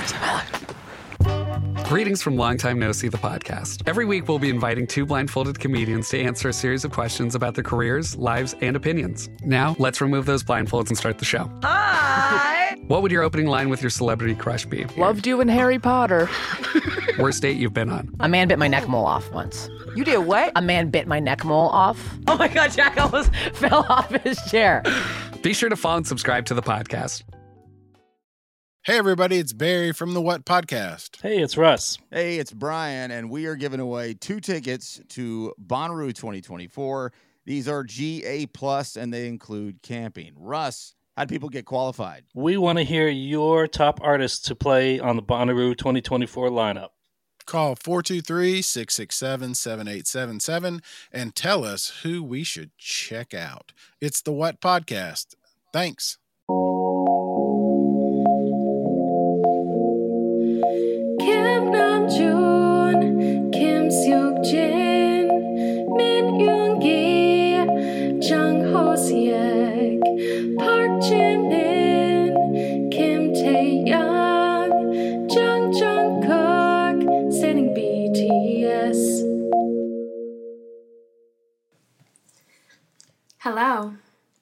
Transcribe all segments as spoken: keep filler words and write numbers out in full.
years of my life. Greetings from Long Time No See, the podcast. Every week, we'll be inviting two blindfolded comedians to answer a series of questions about their careers, lives, and opinions. Now, let's remove those blindfolds and start the show. Hi! What would your opening line with your celebrity crush be? Loved you in Harry Potter. Worst date you've been on? A man bit my neck mole off once. You did what? A man bit my neck mole off. Oh my God, Jack almost fell off his chair. Be sure to follow and subscribe to the podcast. Hey everybody, it's Barry from the What Podcast. Hey, it's Russ. Hey, it's Brian, and we are giving away two tickets to Bonnaroo twenty twenty-four. These are G A plus, and they include camping. Russ, how do people get qualified? We want to hear your top artists to play on the Bonnaroo twenty twenty-four lineup. Call four two three, six six seven, seven eight seven seven and tell us who we should check out. It's the What Podcast. Thanks. Kim Namjoon, Kim Seok Jin, Min Yoon Gi, Jung Ho Seok, Park Jin Min, Kim Tae Young, Jung Jungkook, standing B T S. Hello.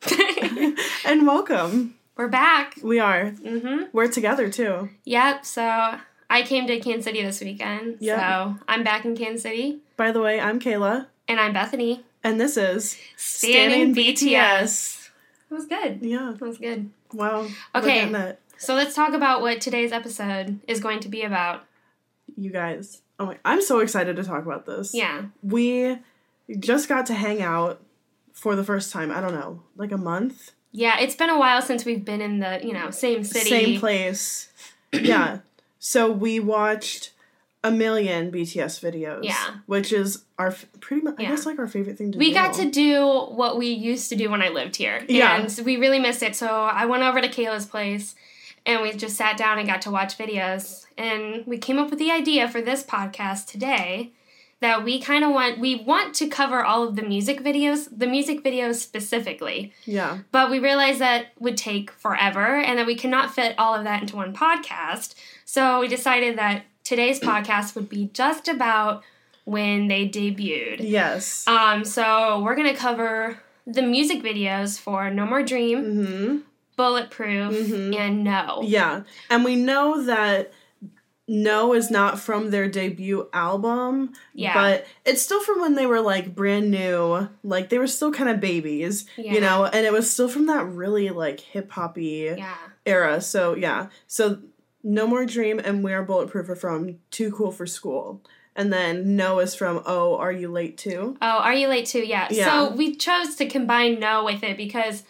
And welcome. We're back. We are. Mm-hmm. We're together, too. Yep, so I came to Kansas City this weekend. Yep. So I'm back in Kansas City. By the way, I'm Kayla. And I'm Bethany. And this is Standing B T S. It was good. Yeah. It was good. Wow. Okay, We're that. So let's talk about what today's episode is going to be about. You guys. Oh my, I'm so excited to talk about this. Yeah. We just got to hang out for the first time, I don't know, like a month? Yeah, it's been a while since we've been in the, you know, same city. Same place. Yeah. So we watched a million B T S videos. Yeah. Which is our, pretty much, I Yeah. guess, like our favorite thing to we do. We got to do what we used to do when I lived here. Yeah. And we really missed it. So I went over to Kayla's place and we just sat down and got to watch videos. And we came up with the idea for this podcast today that we kind of want, we want to cover all of the music videos, the music videos specifically. Yeah. But we realized that would take forever and that we cannot fit all of that into one podcast. So we decided that today's podcast would be just about when they debuted. Yes. Um. So we're going to cover the music videos for No More Dream, Mm-hmm. Bulletproof, Mm-hmm. and No. Yeah. And we know that No is not from their debut album, Yeah. but it's still from when they were, like, brand new. Like, they were still kind of babies, Yeah. you know? And it was still from that really, like, hip-hop-y Yeah. era. So, yeah. So, No More Dream and We Are Bulletproof are from Too Cool for School. And then No is from Oh, Are You Late Too? Oh, Are You Late Too? Yeah. Yeah. So we chose to combine No with it because,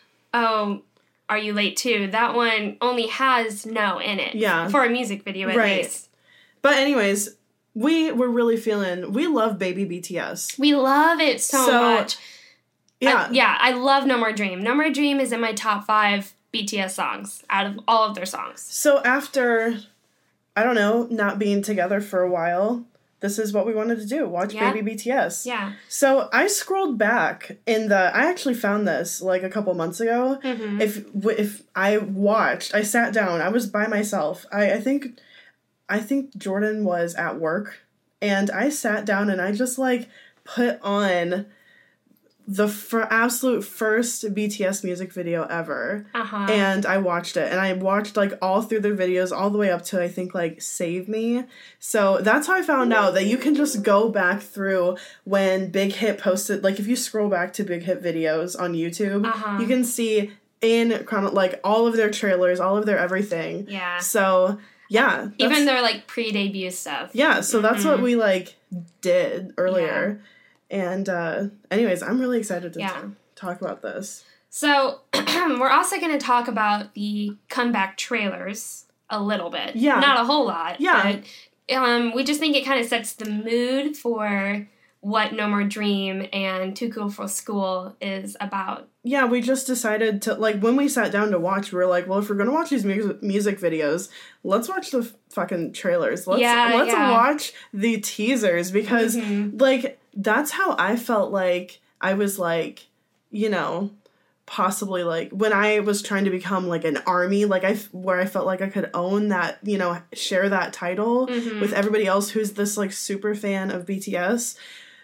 oh, Are You Late Too? That one only has No in it. Yeah. For a music video, at Right. least. But anyways, we were really feeling, we love Baby B T S. We love it so, So, much. Yeah. I, yeah, I love No More Dream. No More Dream is in my top five B T S songs out of all of their songs. So after, I don't know, not being together for a while, this is what we wanted to do, watch Yeah. Baby B T S. Yeah. So I scrolled back in the, I actually found this like a couple months ago. Mm-hmm. If if I watched, I sat down, I was by myself. I, I think, I think Jordan was at work, and I sat down and I just like put on the fr- absolute first B T S music video ever. Uh-huh. And I watched it. And I watched, like, all through their videos, all the way up to, I think, like, Save Me. So that's how I found out that you can just go back through when Big Hit posted, like, if you scroll back to Big Hit videos on YouTube, Uh-huh. you can see in, chrono- like, all of their trailers, all of their everything. Yeah. So, yeah. Even their, like, pre-debut stuff. Yeah, so that's what Mhm. we, like, did earlier. And, uh, anyways, I'm really excited to Yeah. t- talk about this. So, we're also going to talk about the comeback trailers a little bit. Yeah. Not a whole lot. Yeah. But um, we just think it kind of sets the mood for what No More Dream and Too Cool for School is about. Yeah, we just decided to, like, when we sat down to watch, we were like, well, if we're going to watch these mu- music videos, let's watch the f- fucking trailers. Let's, Yeah, let's yeah. watch the teasers, because, Mhm. like, that's how I felt like I was, like, you know, possibly like when I was trying to become like an army, like I where I felt like I could own that, you know, share that title Mm-hmm. with everybody else who's this like super fan of B T S.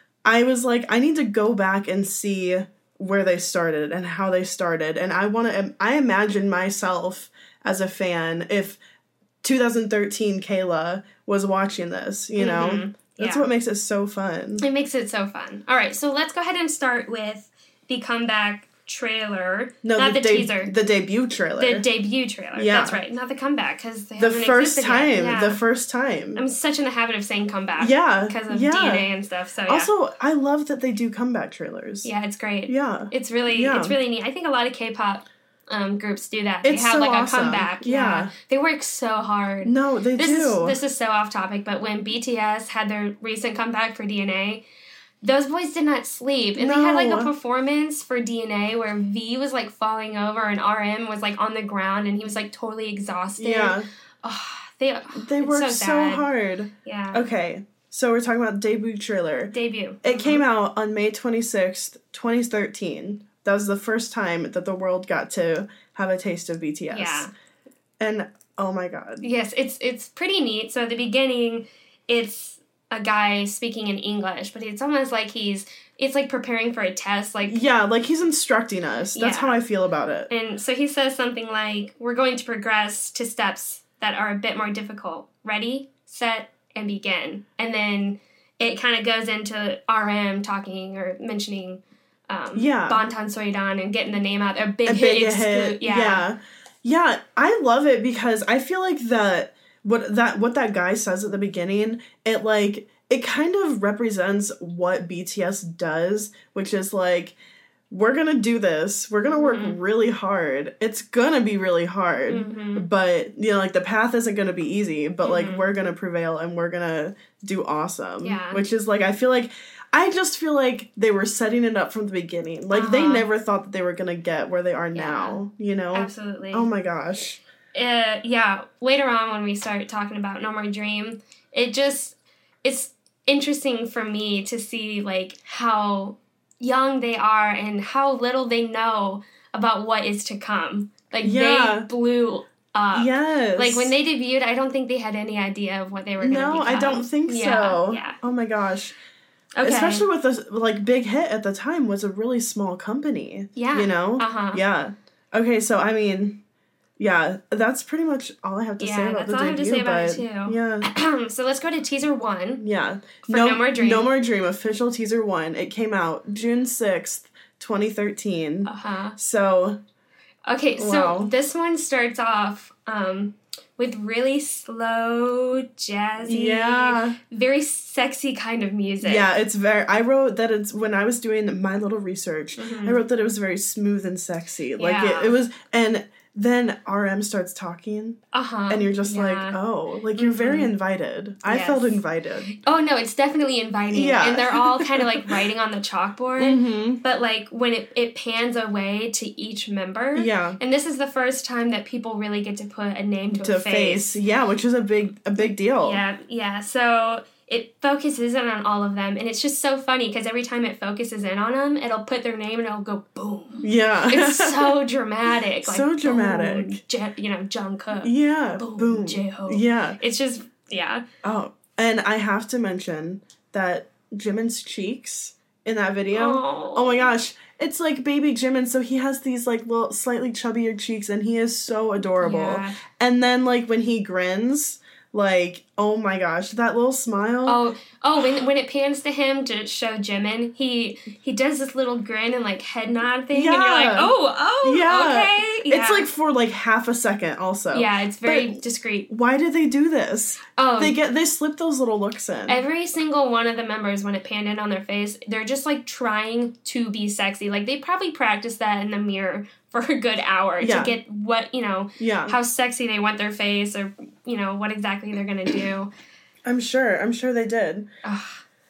I was like, I need to go back and see where they started and how they started, and I want to. I imagine myself as a fan if two thousand thirteen Kayla was watching this, you know. Mm-hmm. That's Yeah. what makes it so fun. It makes it so fun. All right, so let's go ahead and start with the comeback trailer. No, not the, the, de- teaser. the debut trailer. The debut trailer. Yeah. That's right. Not the comeback, because they the haven't first existed time. yet. Yeah. The first time. I'm such in the habit of saying comeback. Yeah, Because of yeah. D N A and stuff. So yeah. Also, I love that they do comeback trailers. yeah, it's great. Yeah. It's really Yeah. it's really neat. I think a lot of K-pop um, groups do that. It's they have so like awesome. a comeback. Yeah. They work so hard. No, they This do. is this is so off topic, but when B T S had their recent comeback for D N A, those boys did not sleep. And they had like a No. performance for D N A where V was like falling over and R M was like on the ground and he was like totally exhausted. Yeah. Oh, they They it's work so, so, sad. hard. Yeah. Okay, so we're talking about debut trailer. Debut. It Mhm. came out on May twenty-sixth, twenty thirteen. That was the first time that the world got to have a taste of B T S. Yeah. And oh my god. Yes, it's it's pretty neat. So at the beginning, it's a guy speaking in English, but it's almost like he's it's like preparing for a test. Like Yeah, like he's instructing us. That's Yeah. how I feel about it. And so he says something like, we're going to progress to steps that are a bit more difficult. Ready, set, and begin. And then it kind of goes into R M talking or mentioning um, Yeah. Bantan Soidan and getting the name out. A big a hit. big exclu- hit. Yeah. yeah. Yeah, I love it because I feel like that what that what that guy says at the beginning, it like it kind of represents what B T S does, which is like we're going to do this. We're going to work Mhm. really hard. It's going to be really hard. Mhm. But, you know, like the path isn't going to be easy, but like Mhm. we're going to prevail and we're going to do awesome. Yeah. Which is like I feel like I just feel like they were setting it up from the beginning. Like they Uh-huh. never thought that they were going to get where they are Yeah. now, you know? Absolutely. Oh my gosh. uh, yeah, later on when we start talking about No More Dream, it just, it's interesting for me to see, like, how young they are and how little they know about what is to come. Like, Yeah. they blew up. Yes. Like, when they debuted, I don't think they had any idea of what they were going to No, become. I don't think Yeah, so. Yeah. Oh my gosh. Okay. Especially with this like big hit at the time was a really small company. Yeah. You know? Uh-huh. Yeah. Okay, so I mean, yeah, that's pretty much all I have to Yeah, say about that's the all I have to debut. say about it, but too. Yeah. So let's go to teaser one. Yeah. For No More Dream. No More Dream, official teaser one. It came out June sixth, twenty thirteen. Uh-huh. So Okay, so Wow. this one starts off um, with really slow, jazzy, yeah. very sexy kind of music. Yeah, it's very I wrote that it's when I was doing my little research, Mhm. I wrote that it was very smooth and sexy. Like Yeah. it, it was and then R M starts talking Uh-huh. and you're just yeah. like, "Oh, like you're very Mhm. invited." I Yes. felt invited. Oh, no, it's definitely inviting. Yeah. And they're all kind of like writing on the chalkboard. Mhm. But like when it, it pans away to each member. Yeah. And this is the first time that people really get to put a name to, To a face. face. Yeah, which is a big a big deal. Yeah, yeah. So it focuses in on all of them, and it's just so funny because every time it focuses in on them, it'll put their name and it'll go boom. Yeah. It's so dramatic. Like, So dramatic. Boom, Je- you know, Jungkook. Yeah. Boom, Boom. J-Hope. Yeah. It's just, yeah. Oh, and I have to mention that Jimin's cheeks in that video. Oh. Oh my gosh. It's like baby Jimin, so he has these like little slightly chubbier cheeks and he is so adorable. Yeah. And then like when he grins, like, oh my gosh, that little smile. Oh, oh! When when it pans to him to show Jimin, he he does this little grin and like head nod thing, and you're like, Yeah. oh, oh, Yeah. okay. Yeah. It's like for like half a second also. yeah, it's very But discreet. why did they do this? Oh, They get they slip those little looks in. every single one of the members, when it panned in on their face, they're just like trying to be sexy. Like they probably practiced that in the mirror for a good hour Yeah. to get what, you know, yeah. how sexy they want their face or, you know, what exactly they're going to do. I'm sure. I'm sure they did. Ugh.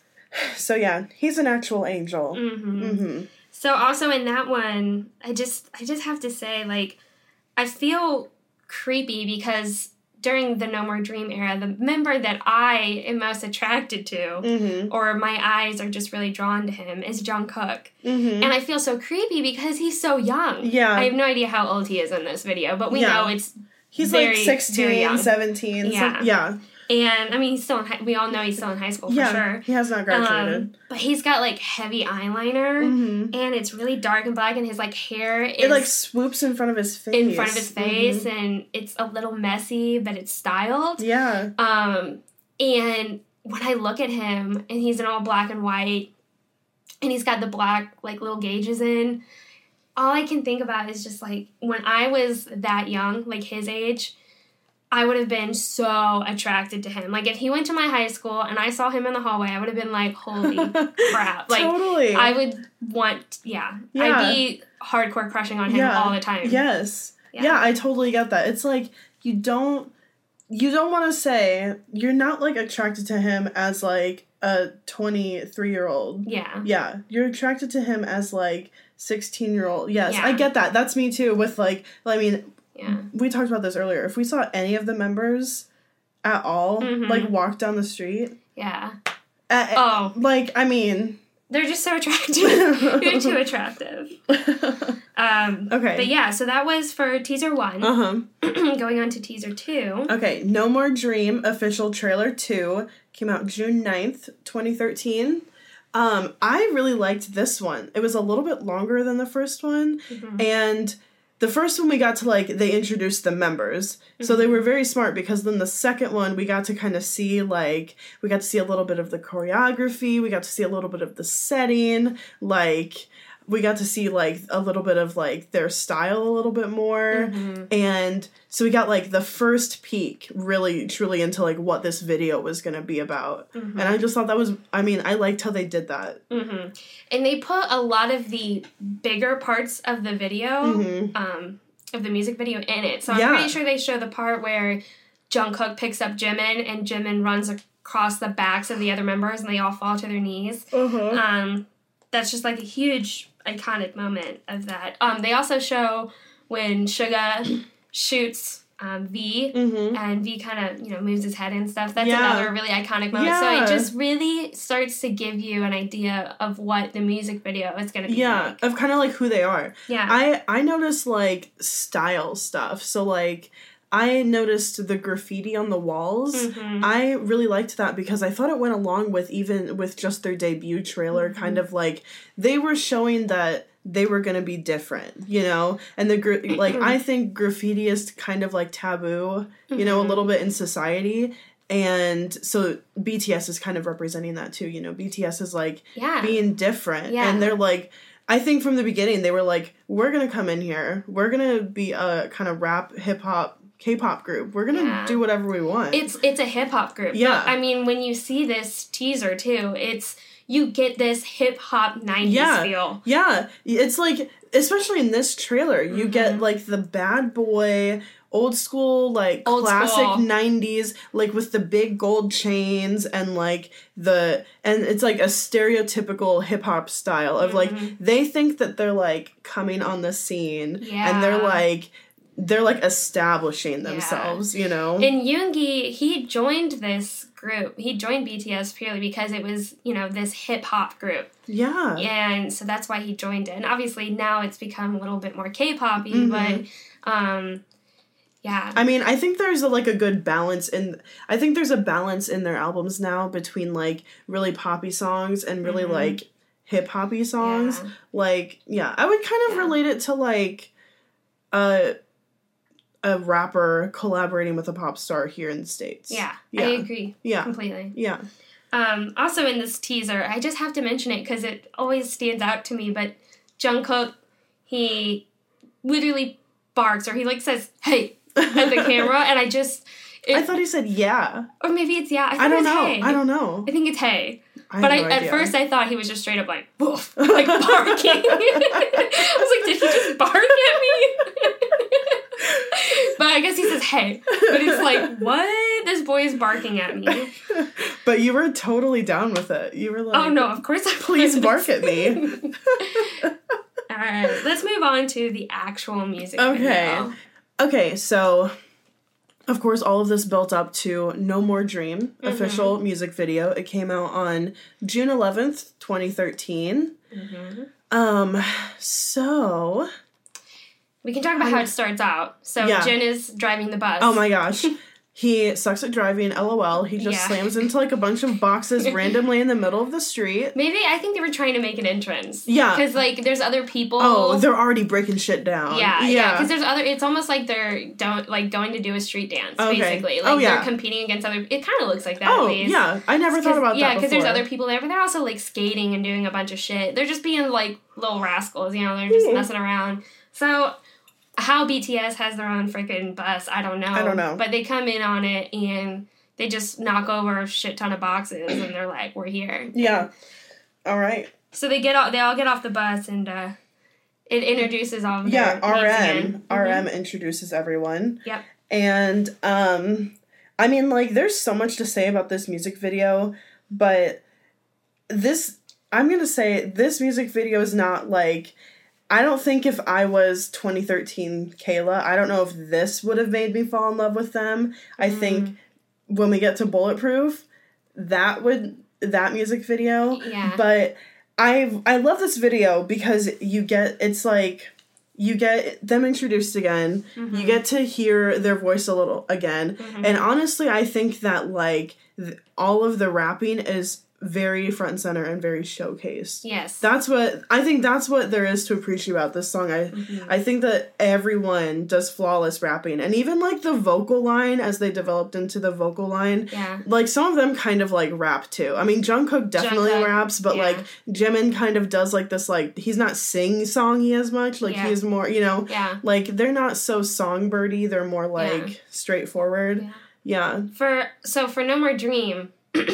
So yeah, he's an actual angel. hmm Mm-hmm. So also in that one, I just I just have to say, like, I feel creepy because during the No More Dream era, the member that I am most attracted to, Mm-hmm. or my eyes are just really drawn to him, is Jungkook. Mm-hmm. And I feel so creepy because he's so young. Yeah. I have no idea how old he is in this video, but we Yeah. know it's He's very, like very sixteen, young. seventeen. Yeah. So, yeah. And, I mean, he's still in high, we all know he's still in high school for Yeah. sure. He has not graduated. Um, but he's got, like, heavy eyeliner, Mm-hmm. and it's really dark and black, and his, like, hair is It like swoops in front of his face. in front of his face, Mhm. and it's a little messy, but it's styled. Yeah. Um, and when I look at him, and he's in all black and white, and he's got the black, like, little gauges in, all I can think about is just, like, when I was that young, like, his age, I would have been so attracted to him. Like, if he went to my high school and I saw him in the hallway, I would have been like, holy crap. Like, Totally. I would want, yeah, Yeah. I'd be hardcore crushing on him Yeah. all the time. Yes. Yeah. Yeah. I totally get that. It's like you don't you don't want to say you're not like attracted to him as like a twenty-three year old. Yeah. Yeah, you're attracted to him as like sixteen year old. Yes, Yeah. I get that. That's me too with like I mean, Yeah. we talked about this earlier. If we saw any of the members at all Mhm. like walk down the street, Yeah. uh, Oh. like I mean, They're just so attractive. You're too attractive. Um, Okay. But yeah, so that was for teaser one. uh-huh. Going on to teaser two. Okay, No More Dream official trailer two came out June ninth, twenty thirteen. Um, I really liked this one. It was a little bit longer than the first one, Mhm. and the first one we got to like they introduced the members. So they were very smart because then the second one we got to kind of see like we got to see a little bit of the choreography, we got to see a little bit of the setting, like we got to see like a little bit of like their style a little bit more. Mhm. And so we got like the first peek really truly into like what this video was going to be about. Mhm. And I just thought that was I mean, I liked how they did that. Mm-hmm. And they put a lot of the bigger parts of the video, Mhm. um, of the music video in it. So I'm Yeah. pretty sure they show the part where Jungkook picks up Jimin and Jimin runs across the backs of the other members and they all fall to their knees. Uh-huh. Um, that's just like a huge iconic moment of that. Um, they also show when Suga shoots um, V, Mhm. and V kind of, you know, moves his head and stuff. That's Yeah. another really iconic moment. So Yeah. it just really starts to give you an idea of what the music video is going to be Yeah, like. of kind of like who they are. Yeah. I I noticed like style stuff. So like I noticed the graffiti on the walls. Mhm. I really liked that because I thought it went along with even with just their debut trailer, Mm-hmm. kind of like they were showing that they were going to be different, you know? And the gra- like I think graffiti is kind of like taboo, you know, a Mhm. little bit in society. And so B T S is kind of representing that too, you know. B T S is like Yeah. being different. Yeah. And they're like I think from the beginning they were like, we're gonna come in here. We're gonna be a kind of rap, hip hop, K-pop group. We're gonna Yeah. do whatever we want. It's it's a hip hop group. Yeah. But, I mean, when you see this teaser too, it's you get this hip hop nineties Yeah. feel. Yeah, it's like especially in this trailer, you Mm-hmm. get like the bad boy, old school, like Old classic school. nineties, like with the big gold chains and like the and it's like a stereotypical hip hop style of Mm-hmm. like they think that they're like coming on the scene and they're Yeah. like they're like establishing themselves, you know. And Yoongi, he joined this group. He joined B T S purely because it was, you know, this hip hop group. yeah. And so that's why he joined it. And obviously now it's become a little bit more K-pop-y, Mhm. but um yeah. I mean, I think there's a, like a good balance in. I think there's a balance in their albums now between like really poppy songs and really Mhm. like hip hoppy songs. Yeah. Like, yeah, I would kind of Yeah. relate it to like a a rapper collaborating with a pop star here in the States. Yeah, yeah, I agree yeah, completely. yeah. Um, also in this teaser, I just have to mention it because it always stands out to me, but Jungkook, he literally barks or he like says, hey, at the camera, and I just... It, I thought he said yeah. Or maybe it's yeah. I, think I don't it's know. Hey. I don't know. I think it's hey. I But I, have no at idea. first I thought he was just straight up like, woof, like barking. I was like, did he just bark at me? But I guess he says hey. But it's like, what? This boy is barking at me. But you were totally down with it. You were like, Oh no, of course I please was. bark at me. Alright, let's move on to the actual music Okay. video. Okay, so of course, all of this built up to No More Dream, mm-hmm. official music video. It came out on June eleventh, twenty thirteen. Mm-hmm. Um, so... We can talk about how it starts out. So yeah. Jin is driving the bus. Oh my gosh. He sucks at driving, LOL. He just yeah. slams into like a bunch of boxes randomly in the middle of the street. Maybe I think they were trying to make an entrance. Yeah. Because like there's other people. Oh, they're already breaking shit down. Yeah, yeah. Because yeah, there's other. It's almost like they're don't like going to do a street dance. Okay. Basically, like oh, yeah. they're competing against other. It kind of looks like that. Oh at least. yeah, I never thought about yeah, that. Yeah, because there's other people there, but they're also like skating and doing a bunch of shit. They're just being like little rascals, you know. They're just Ooh. messing around. So. How B T S has their own freaking bus, I don't know. I don't know. But they come in on it and they just knock over a shit ton of boxes and they're like, we're here. Yeah. All right. So they get off, they all get off the bus and uh, it introduces all of yeah, their R M. Mm-hmm. R M introduces everyone. Yep. And, um, I mean, like, there's so much to say about this music video, but this, I'm going to say, this music video is not, like... I don't think if I was twenty thirteen Kayla, I don't know if this would have made me fall in love with them. I mm. think when we get to Bulletproof, that would, that music video. Yeah. But I I love this video because you get, it's like, you get them introduced again. Mm-hmm. You get to hear their voice a little again. Mm-hmm. And honestly, I think that, like, th- all of the rapping is very front and center and very showcased. Yes. That's what, I think that's what there is to appreciate about this song. I mm-hmm. I think that everyone does flawless rapping. And even, like, the vocal line, as they developed into the vocal line, yeah. like, some of them kind of, like, rap, too. I mean, Jungkook definitely Jungkook, raps, but, yeah. like, Jimin kind of does, like, this, like, he's not sing-songy as much. Like, yeah. he's more, you know, yeah. like, they're not so songbirdy. They're more, like, yeah. straightforward. Yeah. yeah. For, so for No More Dream...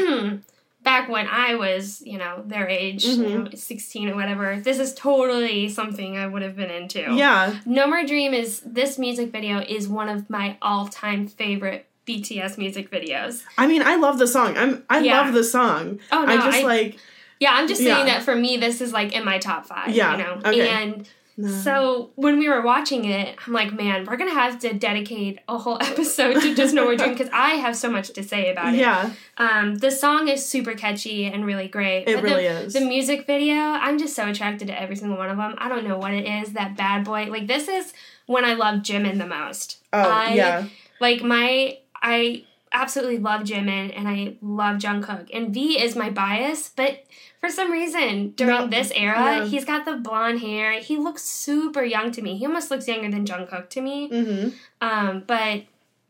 Back when I was, you know, their age, mm-hmm. you know, sixteen or whatever, this is totally something I would have been into. Yeah. No More Dream is, this music video is one of my all-time favorite B T S music videos. I mean, I love the song. I'm, I yeah. love the song. Oh, no. I just, I, like... Yeah, I'm just saying yeah. that for me, this is, like, in my top five, yeah. you know? Okay. And... No. So, when we were watching it, I'm like, man, we're going to have to dedicate a whole episode to just No More Dream because I have so much to say about it. Yeah. Um, the song is super catchy and really great. It but really the, is. The music video, I'm just so attracted to every single one of them. I don't know what it is, that bad boy. Like, this is when I love Jimin the most. Oh, I, yeah. Like, my, I absolutely love Jimin and I love Jungkook. And V is my bias, but... For some reason, during no, this era, yeah. he's got the blonde hair. He looks super young to me. He almost looks younger than Jungkook to me. Mm-hmm. Um, but,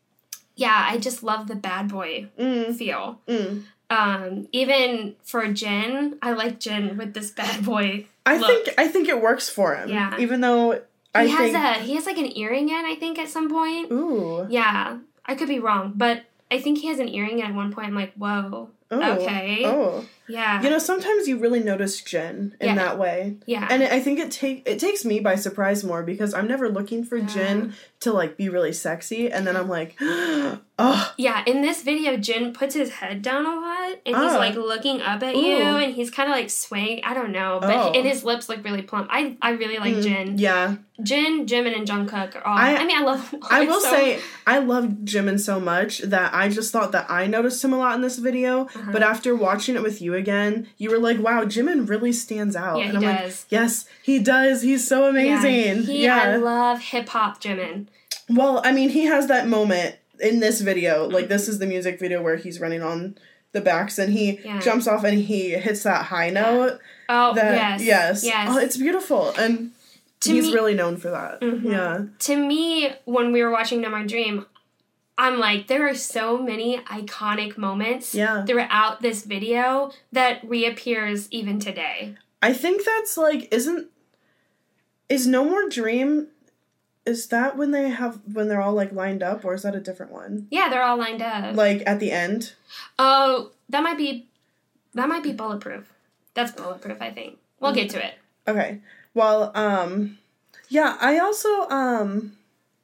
yeah, I just love the bad boy mm. feel. Mm. Um, even for Jin, I like Jin with this bad boy I look. think I think it works for him. Yeah. Even though I he has think... a he has like an earring in, I think, at some point. Ooh. Yeah. I could be wrong, but I think he has an earring in at one point. I'm like, whoa. Oh, okay. Oh. Yeah. You know, sometimes you really notice Jin in yeah. that way. Yeah. And I think it take it takes me by surprise more because I'm never looking for yeah. Jin to, like, be really sexy. And then I'm like, oh. Yeah, in this video, Jin puts his head down a lot. And he's, oh. like, looking up at Ooh. you. And he's kind of, like, swaying. I don't know. But oh. and his lips look really plump. I, I really like mm, Jin. Yeah. Jin, Jimin, and Jungkook are all... I, I mean, I love them all. I will so, say, I love Jimin so much that I just thought that I noticed him a lot in this video. Uh-huh. But after watching it with you again, you were like, wow, Jimin really stands out. Yeah, and he I'm does. Like, yes, he does. He's so amazing. Yeah, he, yeah. I love hip-hop Jimin. Well, I mean, he has that moment in this video. Like, this is the music video where he's running on the backs and he yeah. jumps off and he hits that high note. Oh, that, yes. Yes. Yes. Oh, it's beautiful. And to he's me, really known for that. Mm-hmm. Yeah. To me, when we were watching No More Dream, I'm like, there are so many iconic moments yeah. throughout this video that reappears even today. I think that's like, isn't, is No More Dream, is that when they have, when they're all like lined up, or is that a different one? Yeah, they're all lined up. Like at the end? Oh, that might be, that might be Bulletproof. That's Bulletproof, I think. We'll mm-hmm. get to it. Okay. Well, um, yeah, I also, um,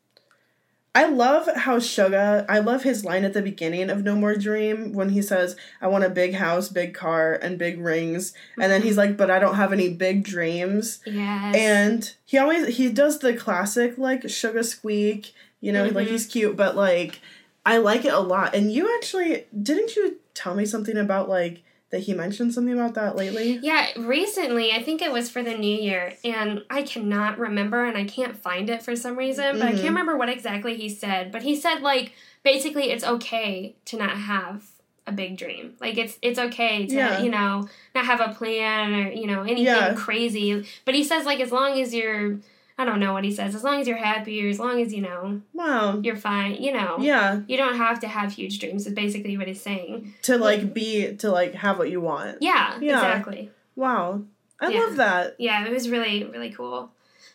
I love how Suga, I love his line at the beginning of No More Dream when he says, I want a big house, big car, and big rings. Mm-hmm. And then he's like, but I don't have any big dreams. Yes. And he always, he does the classic, like, Suga squeak, you know, mm-hmm. like, he's cute, but, like, I like it a lot. And you actually, didn't you tell me something about, like, that he mentioned something about that lately? Yeah, recently, I think it was for the new year, and I cannot remember, and I can't find it for some reason, but mm-hmm. I can't remember what exactly he said. But he said, like, basically it's okay to not have a big dream. Like, it's it's okay to, yeah. you know, not have a plan or, you know, anything yeah. crazy. But he says, like, as long as you're, I don't know what he says, as long as you're happy or as long as, you know, wow, you're fine, you know. Yeah. You don't have to have huge dreams is basically what he's saying. To, like, be, to, like, have what you want. Yeah, yeah. exactly. Wow. I yeah. love that. Yeah, it was really, really cool.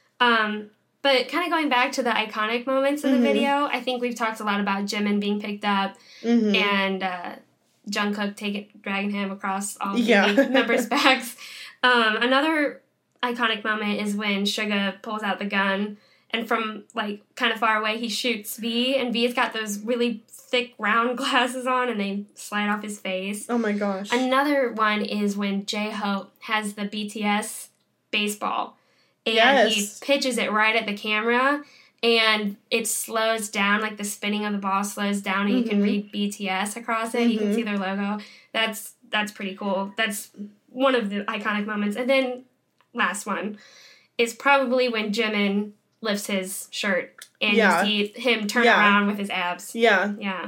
Um, but kind of going back to the iconic moments of the mm-hmm. video, I think we've talked a lot about Jimin being picked up mm-hmm. and uh, Jungkook taking, dragging him across all yeah. the members' backs. Um, another iconic moment is when Suga pulls out the gun and from, like, kind of far away he shoots V, and V's got those really thick round glasses on and they slide off his face. Oh my gosh. Another one is when J-Hope has the B T S baseball and yes. he pitches it right at the camera and it slows down, like the spinning of the ball slows down and mm-hmm. you can read B T S across it. Mm-hmm. You can see their logo. That's that's pretty cool. That's one of the iconic moments. And then last one is probably when Jimin lifts his shirt and yeah. you see him turn yeah. around with his abs. Yeah. Yeah.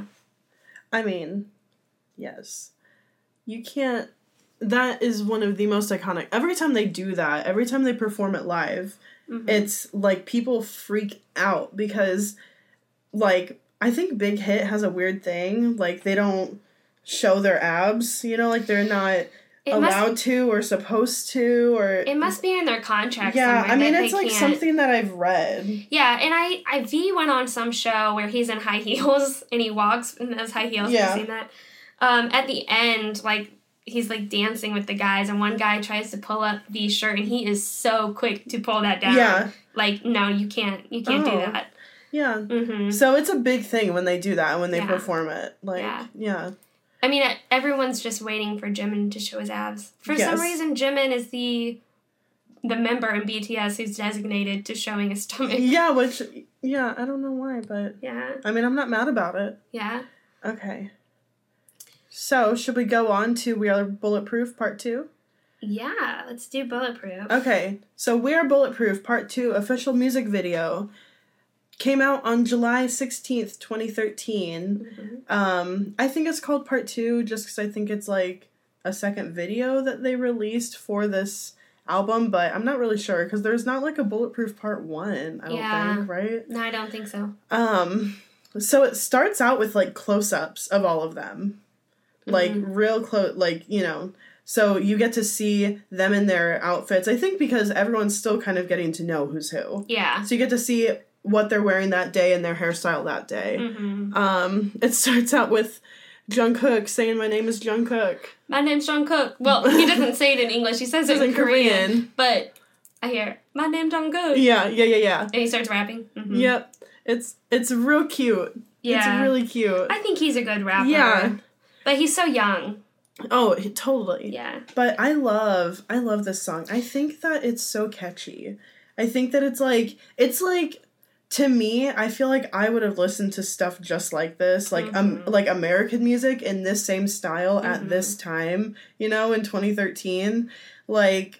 I mean, yes. You can't... That is one of the most iconic... Every time they do that, every time they perform it live, mm-hmm. it's, like, people freak out because, like, I think Big Hit has a weird thing. Like, they don't show their abs, you know? Like, they're not... It allowed must, to or supposed to or it must be in their contract. Yeah, I mean it's like can't. something that I've read. Yeah, and I, I V went on some show where he's in high heels and he walks in those high heels. Yeah. Have you seen that? Um, at the end, like he's like dancing with the guys, and one guy tries to pull up V's shirt, and he is so quick to pull that down. Yeah, like no, you can't, you can't oh. do that. Yeah. Mm-hmm. So it's a big thing when they do that when they yeah. perform it. Like yeah. yeah. I mean, everyone's just waiting for Jimin to show his abs. For yes. some reason, Jimin is the the member in B T S who's designated to showing his stomach. Yeah, which, yeah, I don't know why, but... Yeah. I mean, I'm not mad about it. Yeah. Okay. So, should we go on to We Are Bulletproof Part two? Yeah, let's do Bulletproof. Okay, so We Are Bulletproof Part two official music video came out on July sixteenth, twenty thirteen. Mm-hmm. Um, I think it's called Part two just because I think it's like a second video that they released for this album, but I'm not really sure because there's not like a Bulletproof Part one, I don't yeah. think, right? No, I don't think so. Um, so it starts out with like close-ups of all of them. Like mm-hmm. real close, like, you know, so you get to see them in their outfits. I think because everyone's still kind of getting to know who's who. Yeah. So you get to see what they're wearing that day and their hairstyle that day. Mm-hmm. Um, it starts out with Jungkook saying, "My name is Jungkook." My name's Jungkook. Well, he doesn't say it in English. He says it in, in Korean, Korean. But I hear, "My name's Jungkook." Yeah, yeah, yeah, yeah. And he starts rapping. Mm-hmm. Yep. It's it's real cute. Yeah. It's really cute. I think he's a good rapper. Yeah. But he's so young. Oh, totally. Yeah. But I love, I love this song. I think that it's so catchy. I think that it's like, it's like, to me, I feel like I would have listened to stuff just like this, like mm-hmm. um, like American music in this same style mm-hmm. at this time, you know, in twenty thirteen. Like,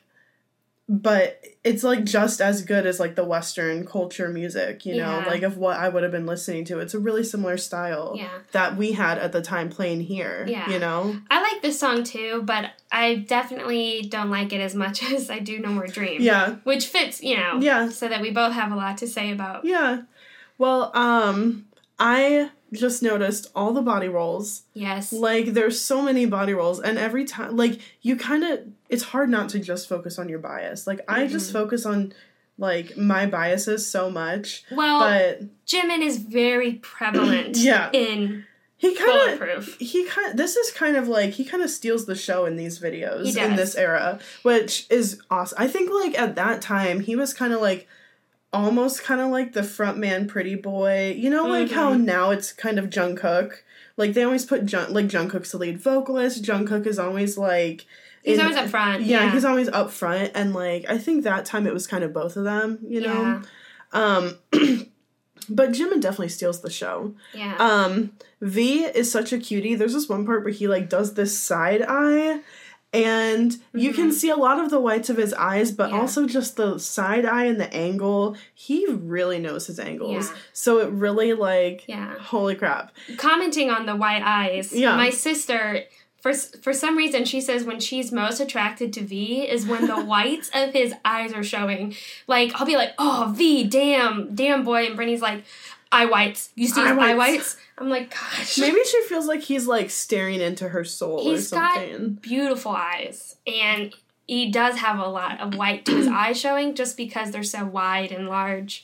but it's like just as good as like the Western culture music, you know, yeah. like of what I would have been listening to. It's a really similar style yeah. that we had at the time playing here, yeah. you know? I like this song too, but I definitely don't like it as much as I do No More Dream. Yeah. Which fits, you know, yeah. so that we both have a lot to say about. Yeah. Well, um, I just noticed all the body rolls. Yes. Like, there's so many body rolls, and every time, like, you kind of, it's hard not to just focus on your bias. Like, mm-hmm. I just focus on, like, my biases so much. Well, but Jimin is very prevalent yeah. in he kinda, Bulletproof. He kind of, this is kind of like, he kind of steals the show in these videos, he does. in this era, which is awesome. I think, like, at that time, he was kind of, like, almost kind of like the frontman pretty boy. You know, like mm-hmm. how now it's kind of Jungkook. Like, they always put Jung, like, Jungkook's the lead vocalist. Jungkook is always, like... He's in, always up front. Yeah, yeah, he's always up front. And, like, I think that time it was kind of both of them, you know? Yeah. Um, But Jimin definitely steals the show. Yeah. Um, V is such a cutie. There's this one part where he, like, does this side eye, and mm-hmm. you can see a lot of the whites of his eyes, but yeah. also just the side eye and the angle. He really knows his angles. Yeah. So it really, like, yeah. holy crap. Commenting on the white eyes, yeah. my sister... For, for some reason, she says when she's most attracted to V is when the whites of his eyes are showing. Like, I'll be like, oh, V, damn, damn boy. And Brittany's like, eye whites. You see his eye whites? I'm like, gosh. Maybe she feels like he's, like, staring into her soul he's or something. He's got beautiful eyes. And he does have a lot of white to his eyes showing just because they're so wide and large.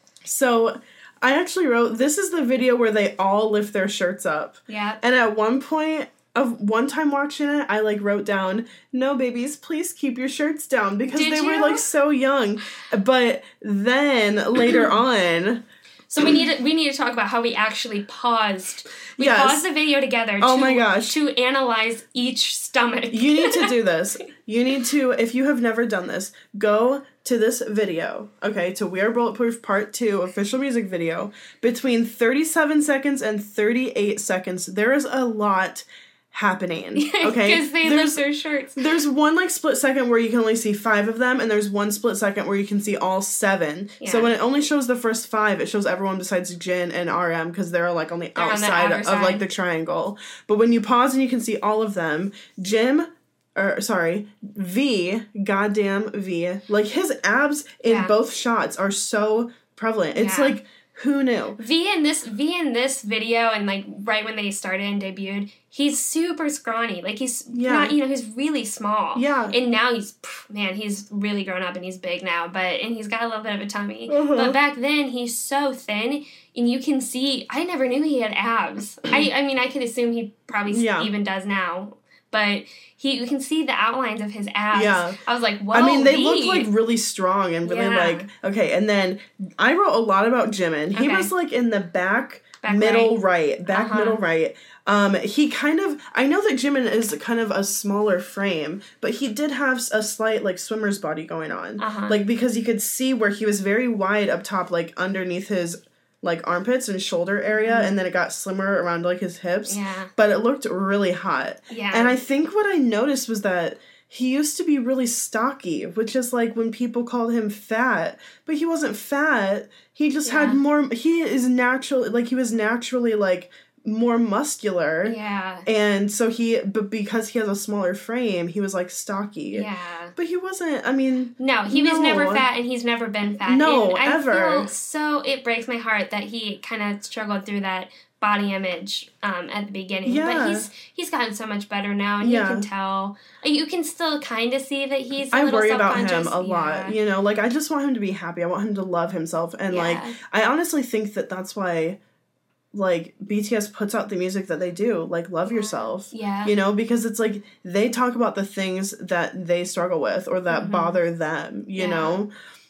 So... I actually wrote, this is the video where they all lift their shirts up. Yeah. And at one point... Of one time watching it, I, like, wrote down, no, babies, please keep your shirts down, because Did they you? were, like, so young. But then, later on... So we need to, we need to talk about how we actually paused. We yes. paused the video together oh to, my gosh. to analyze each stomach. You need to do this. You need to, if you have never done this, go to this video, okay, to We Are Bulletproof Part two official music video. Between thirty-seven seconds and thirty-eight seconds, there is a lot happening, okay? Because they there's, lift their shirts. There's one, like, split second where you can only see five of them, and there's one split second where you can see all seven. Yeah. So when it only shows the first five, it shows everyone besides Jin and R M, because they're, like, on the they're outside on the of, side. like, the triangle. But when you pause and you can see all of them, Jim... Or, sorry, V, goddamn V, like, his abs in yeah. both shots are so prevalent. It's, yeah. like, who knew? V in this V in this video, and, like, right when they started and debuted, he's super scrawny. Like, he's yeah. not, you know, he's really small. Yeah. And now he's, man, he's really grown up and he's big now, but, and he's got a little bit of a tummy. Uh-huh. But back then, he's so thin, and you can see, I never knew he had abs. I, I mean, I could assume he probably yeah. even does now. But he, you can see the outlines of his abs. Yeah. I was like, whoa, I mean, they V. look, like, really strong and really, Yeah. like, okay, and then I wrote a lot about Jimin. He Okay. was, like, in the back, Back middle right. right, back Uh-huh. middle right. Um, he kind of, I know that Jimin is kind of a smaller frame, but he did have a slight, like, swimmer's body going on. Uh-huh. Like, because you could see where he was very wide up top, like, underneath his... like, armpits and shoulder area, mm-hmm. and then it got slimmer around, like, his hips. Yeah. But it looked really hot. Yeah. And I think what I noticed was that he used to be really stocky, which is, like, when people called him fat. But he wasn't fat. He just Yeah. had more... He is naturally... Like, he was naturally, like... more muscular. Yeah. And so he, but because he has a smaller frame, he was, like, stocky. Yeah. But he wasn't, I mean... No, he no. was never fat, and he's never been fat. No, and I ever. feel so, it breaks my heart that he kind of struggled through that body image um, at the beginning. Yeah. But he's he's gotten so much better now, and Yeah. you can tell. You can still kind of see that he's a I little worry about self-conscious. him a lot. Yeah. You know, like, I just want him to be happy. I want him to love himself. And, Yeah. like, I honestly think that that's why... like, B T S puts out the music that they do, like, love yourself. Yeah. You know, because it's like, they talk about the things that they struggle with or that Mhm. bother them, you Yeah. know?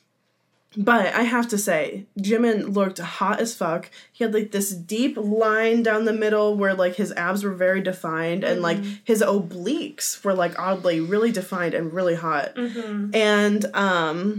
But I have to say, Jimin looked hot as fuck. He had, like, this deep line down the middle where, like, his abs were very defined and, like, Mm-hmm. his obliques were, like, oddly really defined and really hot. Mm-hmm. And, um,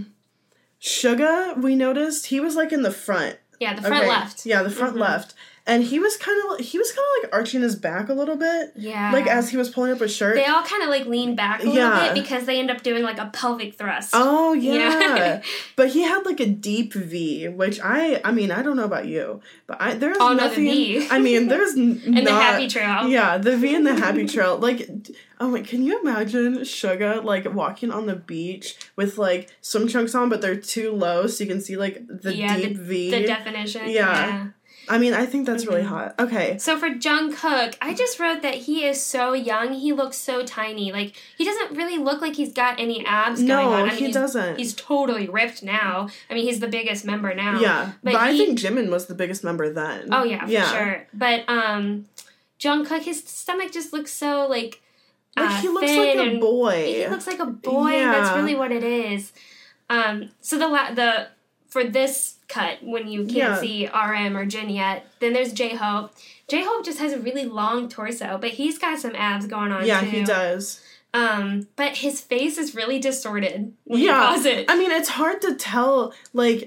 Suga, we noticed, he was, like, in the front. Yeah, the front Okay. left. Yeah, the front Mhm. left. And he was kind of he was kind of like arching his back a little bit. Yeah. Like as he was pulling up his shirt. They all kind of like lean back a little Yeah. bit because they end up doing like a pelvic thrust. Oh yeah. Yeah. But he had like a deep V, which I I mean, I don't know about you, but I there's Oh, no, the nothing V. I mean, there's n- And not, the happy trail. Yeah, the V and the happy trail. Like oh my, can you imagine Suga like walking on the beach with like swim trunks on but they're too low so you can see like the yeah, deep the, V. the definition. Yeah. yeah. I mean, I think that's really Mhm. hot. Okay. So for Jungkook, I just wrote that he is so young. He looks so tiny. Like, he doesn't really look like he's got any abs No, going on. I mean, he he's, doesn't. He's totally ripped now. I mean, he's the biggest member now. Yeah, but, But I he- think Jimin was the biggest member then. Oh, yeah, for sure. But um, Jungkook, his stomach just looks so, like, Like, uh, he looks thin like a and- boy. He looks like a boy. Yeah. That's really what it is. Um, so the la- the for this cut, when you can't Yeah. see R M or Jin yet, then there's J-Hope. J-Hope just has a really long torso, but he's got some abs going on Yeah, too. he does. Um, but his face is really distorted when you Yeah. pause it. I mean, it's hard to tell, like,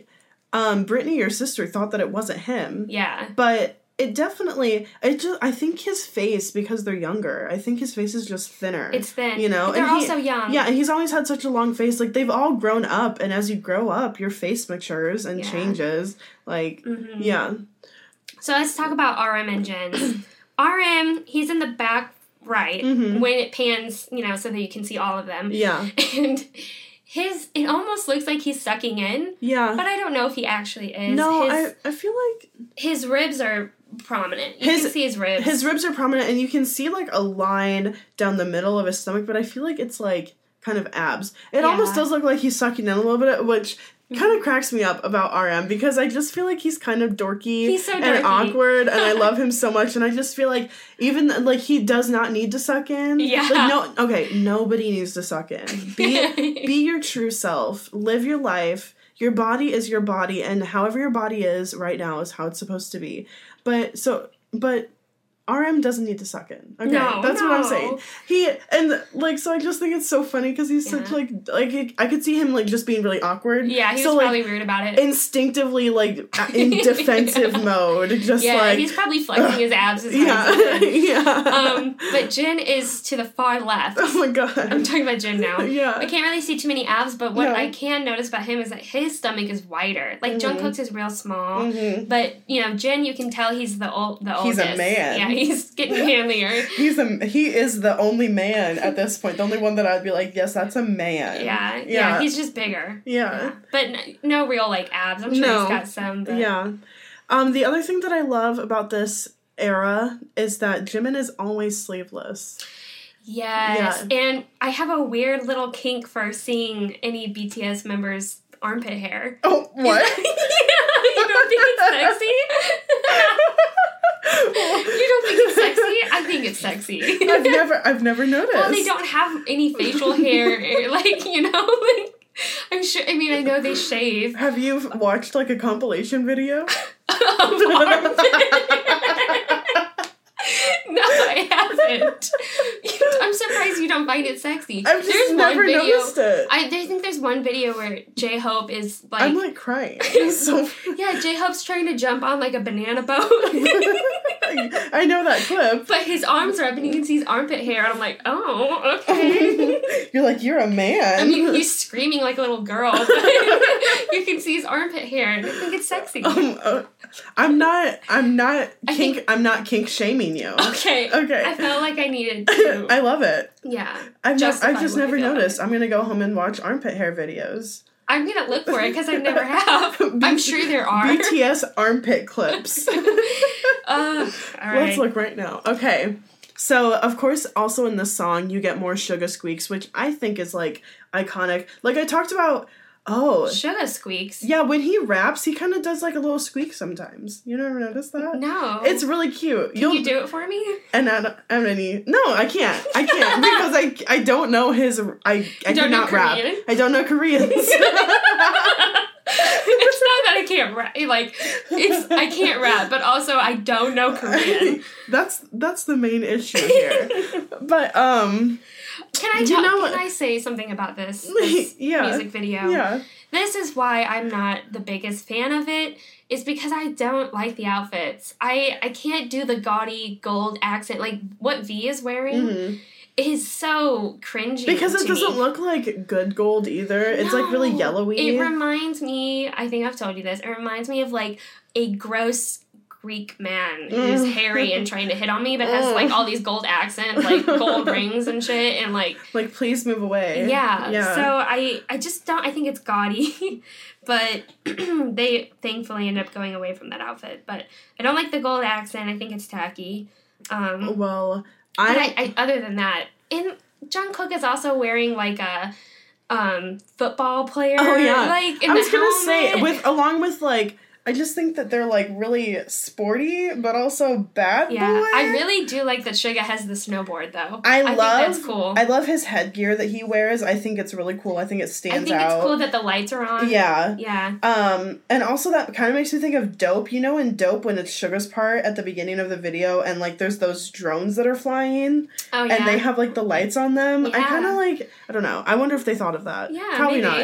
um, Brittany, your sister, thought that it wasn't him. Yeah. But it definitely, it just, I think his face, because they're younger, I think his face is just thinner. It's thin. You know? But they're and he, also young. Yeah, and he's always had such a long face. Like, they've all grown up, and as you grow up, your face matures and Yeah. changes. Like, Mm-hmm. yeah. So let's talk about R M and Jen. R M, he's in the back right Mhm. when it pans, you know, so that you can see all of them. Yeah. And his, it almost looks like he's sucking in. Yeah. But I don't know if he actually is. No, his, I, I feel like his ribs are prominent. You His- can see his ribs. his ribs are prominent, and you can see, like, a line down the middle of his stomach, but I feel like it's, like, kind of abs. It Yeah. almost does look like he's sucking in a little bit, which kind of cracks me up about R M, because I just feel like he's kind of dorky He's so and dorky. awkward, and I love him so much, and I just feel like even, like, he does not need to suck in. Yeah. Like, no, okay, nobody needs to suck in. Be, be your true self. Live your life. Your body is your body, and however your body is right now is how it's supposed to be. But, so, but... R M doesn't need to suck in. Okay, No, that's what I'm no. saying. He and like so I just think it's so funny because he's such Yeah. like like he, I could see him like just being really awkward. yeah, he so, was like, probably weird about it. instinctively like in defensive mode, just yeah, like he's probably flexing his abs as hard yeah, as he can. yeah. Um, but Jen is to the far left. Oh my god. I'm talking about Jen now. Yeah. I can't really see too many abs, but what No. I can notice about him is that his stomach is wider. Like Mhm. Jungkook's is real small, Mhm. but you know Jen, you can tell he's the old, the He's a oldest. man. Yeah, he's getting manlier. He's a he is the only man at this point. The only one that I'd be like, yes, that's a man. Yeah, yeah, Yeah. he's just bigger. Yeah. But n- no real like abs. I'm sure No. he's got some. But Yeah. Um, the other thing that I love about this era is that Jimin is always sleeveless. Yes, and I have a weird little kink for seeing any B T S members' armpit hair. Oh, what? Yeah, you don't think it's sexy? You don't think it's sexy? I think it's sexy. I've never, I've never noticed. Well, they don't have any facial hair, like, you know, like, I'm sure, I mean, I know they shave. Have you watched like a compilation video? Of armpit. No, I haven't. I'm surprised you don't find it sexy. I've just There's never one video, noticed it. I, I think there's one video where J-Hope is like, I'm like crying. It's so yeah, J-Hope's trying to jump on like a banana boat. I know that clip. But his arms are up and you can see his armpit hair, and I'm like, oh, okay. You're like, you're a man. I mean, he's screaming like a little girl, but you can see his armpit hair, and I think it's sexy. Um, uh, I'm not. I'm not I kink. think- I'm not kink shaming you. Okay. Okay. I felt like I needed to. I love it. yeah. I've, ne- justify I've just what I never feel about noticed. it. I'm gonna go home and watch armpit hair videos. I'm gonna look for it because I never have. I'm sure there are. B T S armpit clips. uh, all right. Let's look right now. Okay. So, of course, also in this song, you get more Sugar Squeaks, which I think is, like, iconic. Like, I talked about, oh. Sugar squeaks. Yeah, when he raps, he kind of does, like, a little squeak sometimes. You never noticed that? No. It's really cute. Can you do it for me? And I don't have any... No, I can't. I can't because I, I don't know his... I, I don't know cannot rap. Korean? I don't know Korean. It's not that I can't rap. Like, it's I can't rap, but also I don't know Korean. that's that's the main issue here. But um, Can I You talk, know- Can I say something about this, this Yeah. music video? yeah, This is why I'm not the biggest fan of it. Is because I don't like the outfits. I I can't do the gaudy gold accent like what V is wearing. Mhm. Is so cringy because it to doesn't me. look like good gold either. It's like really No. yellowy. It reminds me, I think I've told you this, it reminds me of like a gross Greek man who's Mm. hairy and trying to hit on me, but has Mm. like all these gold accents, like gold rings and shit, and like, Like, please move away. yeah. yeah. So I, I just don't, I think it's gaudy, but they thankfully end up going away from that outfit. But I don't like the gold accent, I think it's tacky. Um, well, But I, I, I, other than that, and Jungkook is also wearing like a um, football player. oh yeah, like in I was the gonna say helmet. with along with like. I just think that they're like really sporty, but also bad Yeah, boy. I really do like that Suga has the snowboard though. I, think love. that's cool. I love his headgear that he wears. I think it's really cool. I think it I stands think out. it's cool that the lights are on. Yeah. Yeah. Um, and also that kind of makes me think of Dope. You know, in Dope when it's Sugar's part at the beginning of the video, and like there's those drones that are flying, Oh yeah. and they have like the lights on them. I Yeah. kind of like. I don't know. I wonder if they thought of that. Yeah, Probably maybe. not.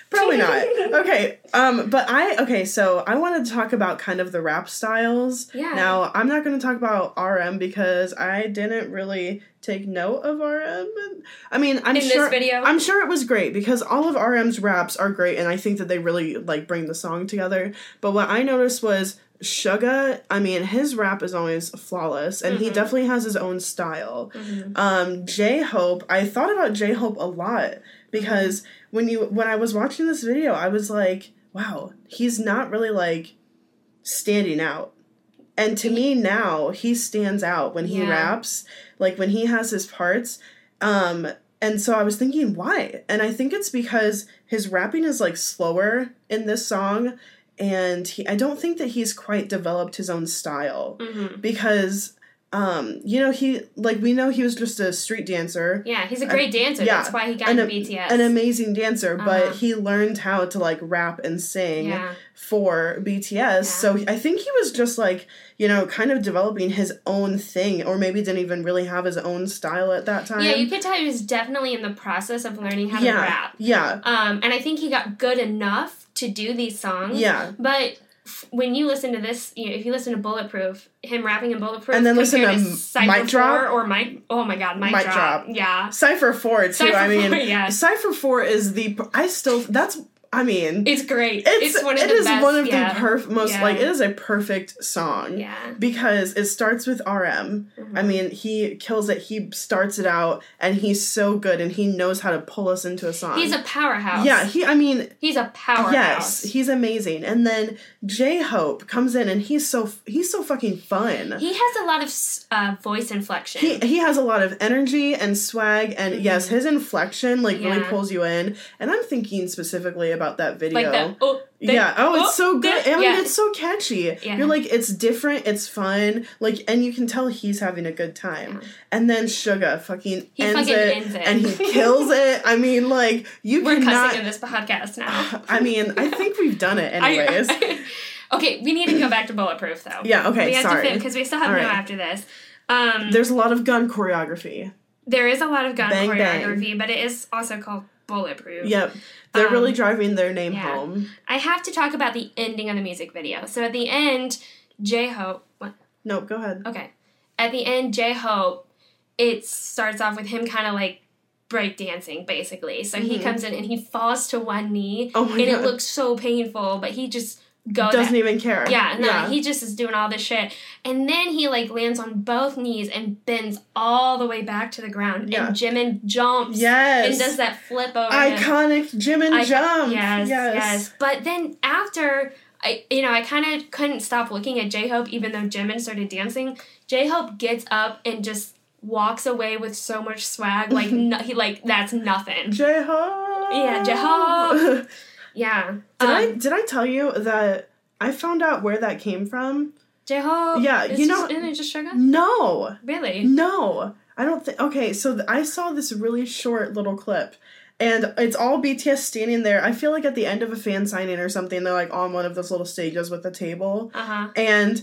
Probably not. Okay, um, but I, okay, so I want to talk about kind of the rap styles. Yeah. Now, I'm not going to talk about R M because I didn't really take note of R M. I mean, I'm In sure this video? I'm sure it was great because all of R M's raps are great and I think that they really, like, bring the song together. But what I noticed was Suga, I mean, his rap is always flawless, and mm-hmm. he definitely has his own style. Mm-hmm. Um, J-Hope, I thought about J-Hope a lot, because when you when I was watching this video, I was like, wow, he's not really, like, standing out. And to me now, he stands out when he yeah. raps, like, when he has his parts. Um, and so I was thinking, why? And I think it's because his rapping is, like, slower in this song, and he, I don't think that he's quite developed his own style. Mm-hmm. Because, um, you know, he, like, we know he was just a street dancer. Yeah, he's a great uh, dancer. Yeah, that's why he got into B T S. An amazing dancer, uh-huh. but he learned how to, like, rap and sing yeah. for B T S. Yeah. So I think he was just, like, you know, kind of developing his own thing, or maybe didn't even really have his own style at that time. Yeah, you could tell he was definitely in the process of learning how yeah. to rap. Yeah. Um, and I think he got good enough to do these songs. Yeah. But f- when you listen to this, you know, if you listen to Bulletproof, him rapping in Bulletproof, and then listen to, to Cypher Mic Drop or Mic, oh my god, Mic, Mic Drop. Drop. Yeah. Cypher four too. Cypher I mean, four, yeah. Cypher four is the I still that's. I mean, it's great. It's, it's one of it the is best, one of yeah. the perf- most yeah. like it is a perfect song. Yeah. Because it starts with R M. Mm-hmm. I mean, he kills it. He starts it out, and he's so good, and he knows how to pull us into a song. He's a powerhouse. Yeah. He. I mean, he's a powerhouse. Yes, he's amazing. And then J-Hope comes in, and he's so he's so fucking fun. He has a lot of uh, voice inflection. He he has a lot of energy and swag, and mm-hmm. yes, his inflection like yeah. really pulls you in. And I'm thinking specifically about that video. Like that, oh, they, yeah. Oh, it's oh, so good. they, I mean, yeah. it's so catchy. Yeah. You're like, it's different. It's fun. Like, and you can tell he's having a good time. Yeah. And then Suga fucking he ends fucking it, ends it, and he kills it. I mean, like, you We're cannot. cussing in this podcast now. I mean, I think we've done it anyways. I, I, okay, we need to go back to Bulletproof though. Yeah. Okay. We have sorry. because we still have All no right. after this. Um, There's a lot of gun choreography. There is a lot of gun bang, choreography, bang. but it is also called Bulletproof. Yep. They're um, really driving their name yeah. home. I have to talk about the ending of the music video. So at the end, J-Hope... What? No, go ahead. Okay. At the end, J-Hope, it starts off with him kind of like breakdancing, basically. So mm-hmm. he comes in and he falls to one knee. Oh my and God. it looks so painful, but he just... Go doesn't that. even care. Yeah, no, yeah. he just is doing all this shit. And then he, like, lands on both knees and bends all the way back to the ground. Yeah. And Jimin jumps. Yes. And does that flip over Iconic him. Jimin I- jump. Yes, yes, yes. But then after, I, you know, I kind of couldn't stop looking at J-Hope even though Jimin started dancing. J-Hope gets up and just walks away with so much swag. Like, no, he, like that's nothing. J-Hope. Yeah, J-Hope. Yeah. Did um, I did I tell you that I found out where that came from? J-Hope? Yeah, it's you just, know... Isn't it just Suga? No. Really? No. I don't think... Okay, so th- I saw this really short little clip, and it's all B T S standing there. I feel like at the end of a fan signing or something, they're like on one of those little stages with a table. Uh-huh. And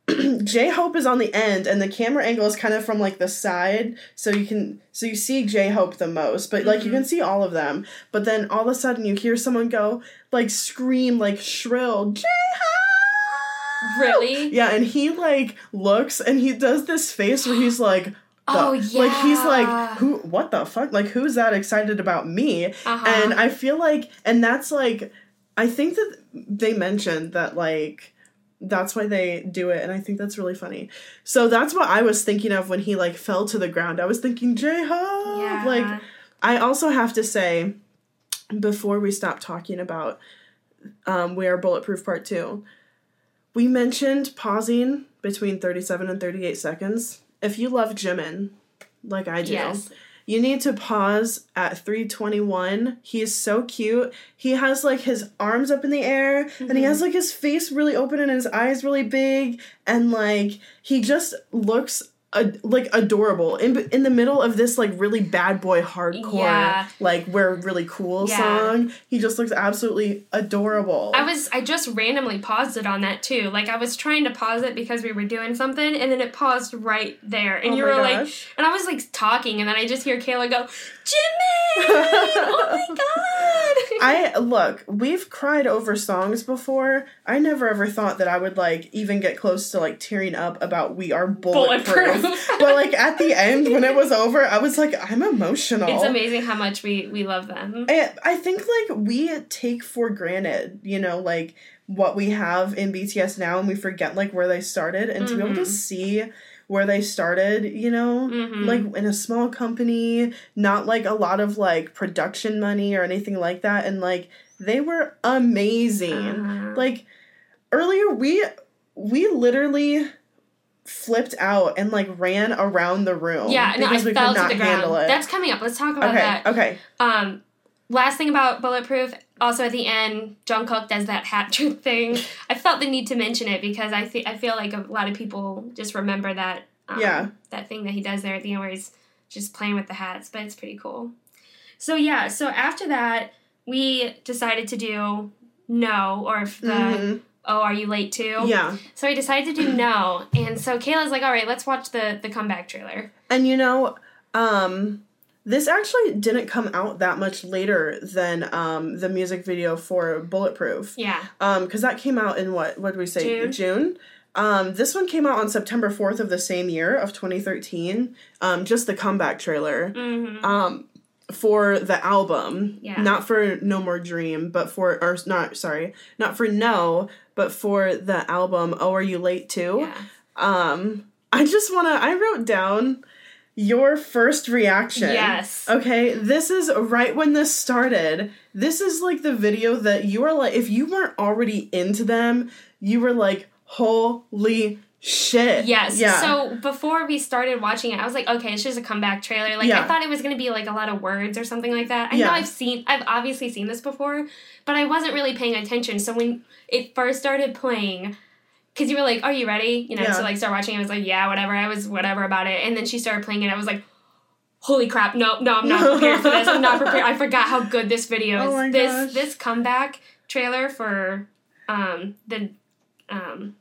J-Hope is on the end, and the camera angle is kind of from, like, the side, so you can, so you see J-Hope the most, but, like, mm-hmm. you can see all of them, but then all of a sudden you hear someone go, like, scream, like, shrill, J-Hope! Really? Yeah, and he, like, looks, and he does this face where he's like, oh, yeah. Like, he's like, yeah. who, what the fuck? Like, who's that excited about me? Uh-huh. And I feel like, and that's, like, I think that they mentioned that, like, that's why they do it, and I think that's really funny. So that's what I was thinking of when he, like, fell to the ground. I was thinking, J-Hope! Yeah. Like, I also have to say, before we stop talking about um, We Are Bulletproof Part two, we mentioned pausing between thirty-seven and thirty-eight seconds. If you love Jimin, like I do, yes. you need to pause at three twenty-one. He is so cute. He has, like, his arms up in the air, mm-hmm. and he has, like, his face really open and his eyes really big, and, like, he just looks uh, like adorable in in the middle of this like really bad boy hardcore Yeah. like we're really cool Yeah. song. He just looks absolutely adorable. I was I just randomly paused it on that too. Like I was trying to pause it because we were doing something, and then it paused right there. And Oh you my were like, gosh. and I was like talking, and then I just hear Kayla go, Jimmy! Oh my god! I look, we've cried over songs before. I never ever thought that I would like even get close to like tearing up about We Are Bulletproof. Bulletproof. But like at the end when it was over, I was like, I'm emotional. It's amazing how much we we love them. I, I think like we take for granted, you know, like what we have in B T S now, and we forget like where they started, and to be able to Mhm. see where they started, you know, Mhm. like in a small company, not like a lot of like production money or anything like that, and like they were amazing. Uh-huh. Like earlier we we literally flipped out and like ran around the room. Yeah, no, I because we fell could to not the ground. handle it. That's coming up. Let's talk about okay, that. okay. Um, last thing about Bulletproof, also at the end, Jungkook does that hat trick thing. I felt the need to mention it because I think I feel like a lot of people just remember that um, Yeah. that thing that he does there at the end where he's just playing with the hats, but it's pretty cool. So yeah, so after that, we decided to do No, or if the Mhm. Oh, Are You Late Too? Yeah. So we decided to do No, and so Kayla's like, all right, let's watch the the comeback trailer. And you know, um, this actually didn't come out that much later than um, the music video for Bulletproof. Yeah. Um, because that came out in what? What did we say? June. June. Um, this one came out on September fourth of the same year of twenty thirteen. Um, just the comeback trailer. Mm-hmm. Um, for the album, Yeah. not for No More Dream, but for or not sorry, not for No, but for the album Oh Are You Late Too? Yeah. Um, I just want to, I wrote down your first reaction. Yes. Okay, this is right when this started. This is like the video that you were like, if you weren't already into them, you were like, holy shit. Yes. Yeah. So before we started watching it, I was like, okay, it's just a comeback trailer. Like Yeah. I thought it was gonna be like a lot of words or something like that. I Yeah. know I've seen I've obviously seen this before, but I wasn't really paying attention. So when it first started playing, because you were like, are you ready? You know, Yeah. so like start watching, I was like, yeah, whatever. I was whatever about it. And then she started playing it, I was like, holy crap, no, no, I'm not prepared for this. I'm not prepared. I forgot how good this video is. Oh my this gosh. this comeback trailer for um the um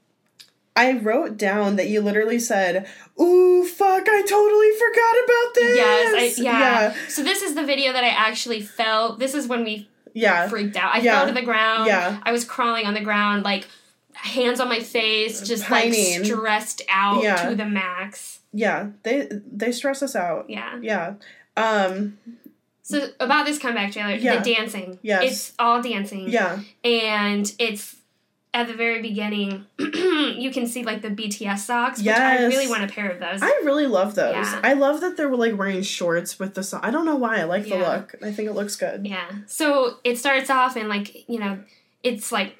I wrote down that you literally said, ooh, fuck, I totally forgot about this. Yes, I, yeah. Yeah. So this is the video that I actually fell. This is when we Yeah. freaked out. I Yeah. fell to the ground. Yeah. I was crawling on the ground, like hands on my face, just Pining. like stressed out Yeah. to the max. Yeah. They they stress us out. Yeah. Yeah. Um, So about this comeback trailer, Yeah. the dancing. Yes. It's all dancing. yeah. And it's at the very beginning, you can see like the B T S socks, which I Yes. really want a pair of those. I really love those. Yeah. I love that they were like wearing shorts with the song. I don't know why. I like the Yeah. look. I think it looks good. Yeah. So it starts off and like, you know, it's like,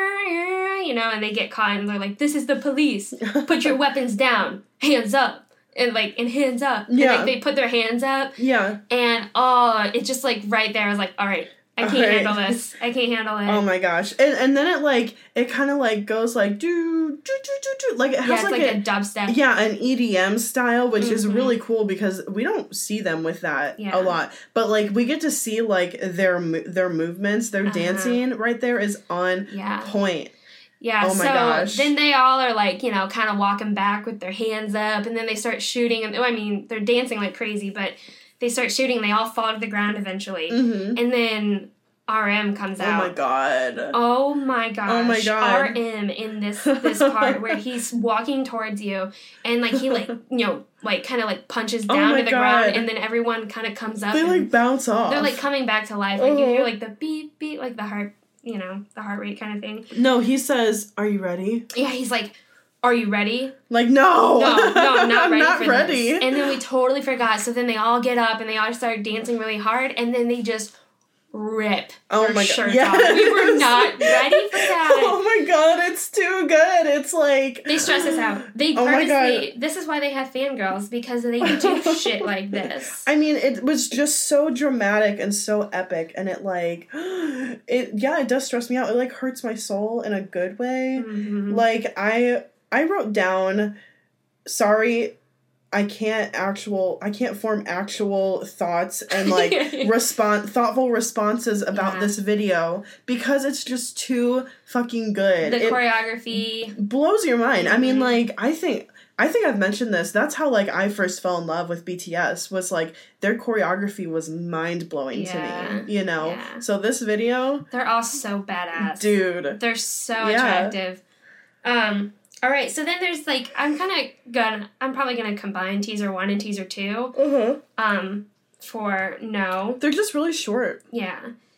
you know, and they get caught and they're like, this is the police. Put your weapons down. Hands up. And like, and hands up. And Yeah. like, they put their hands up. Yeah. And oh, it's just like right there. I was like, all right, I can't All right. handle this. I can't handle it. Oh my gosh. And and then it like it kind of like goes like do do do do do like it yeah, has it's like, like, a, a dubstep. yeah, an E D M style, which is Mhm. really cool because we don't see them with that Yeah. a lot. But like we get to see like their mo- their movements, their Uh-huh. dancing right there is on Yeah. point. Yeah, Oh my so gosh. then they all are like, you know, kind of walking back with their hands up, and then they start shooting. And I mean, they're dancing like crazy, but they start shooting. They all fall to the ground eventually, Mhm. and then R M comes Oh out. my god. Oh my gosh! Oh my God. R M in this this part where he's walking towards you, and like he like you know like kind of like punches Oh down my to the God. ground, and then everyone kind of comes up. They and like bounce off. they're like coming back to life. Like you Uh-huh. hear like the beep beep, like the heart, you know, the heart rate kind of thing. No, he says, "Are you ready?" Yeah, he's like, "Are you ready?" Like, no. No, no, I'm not I'm ready not for ready. this. And then we totally forgot. So then they all get up and they all start dancing really hard, and then they just rip Oh their my God, shirts yes. off. We were not ready for that. Oh my god, it's too good. It's like They stress us out. They Oh my purposely. This is why they have fangirls, because they do shit like this. I mean, it was just so dramatic and so epic, and it like, it yeah, it does stress me out. It like hurts my soul in a good way. Mhm. Like I, I wrote down, sorry, I can't actual I can't form actual thoughts and like respond thoughtful responses about Yeah. this video because it's just too fucking good. The It choreography. blows your mind. I mean, Mhm. like I think I think I've mentioned this. That's how like I first fell in love with B T S was like their choreography was mind blowing Yeah. to me. You know. Yeah. So this video, They're all so badass. dude. They're so Yeah. attractive. Um, all right, so then there's like I'm kind of gonna I'm probably gonna combine teaser one and teaser two. Uh-huh. Um, for no, They're just really short. yeah.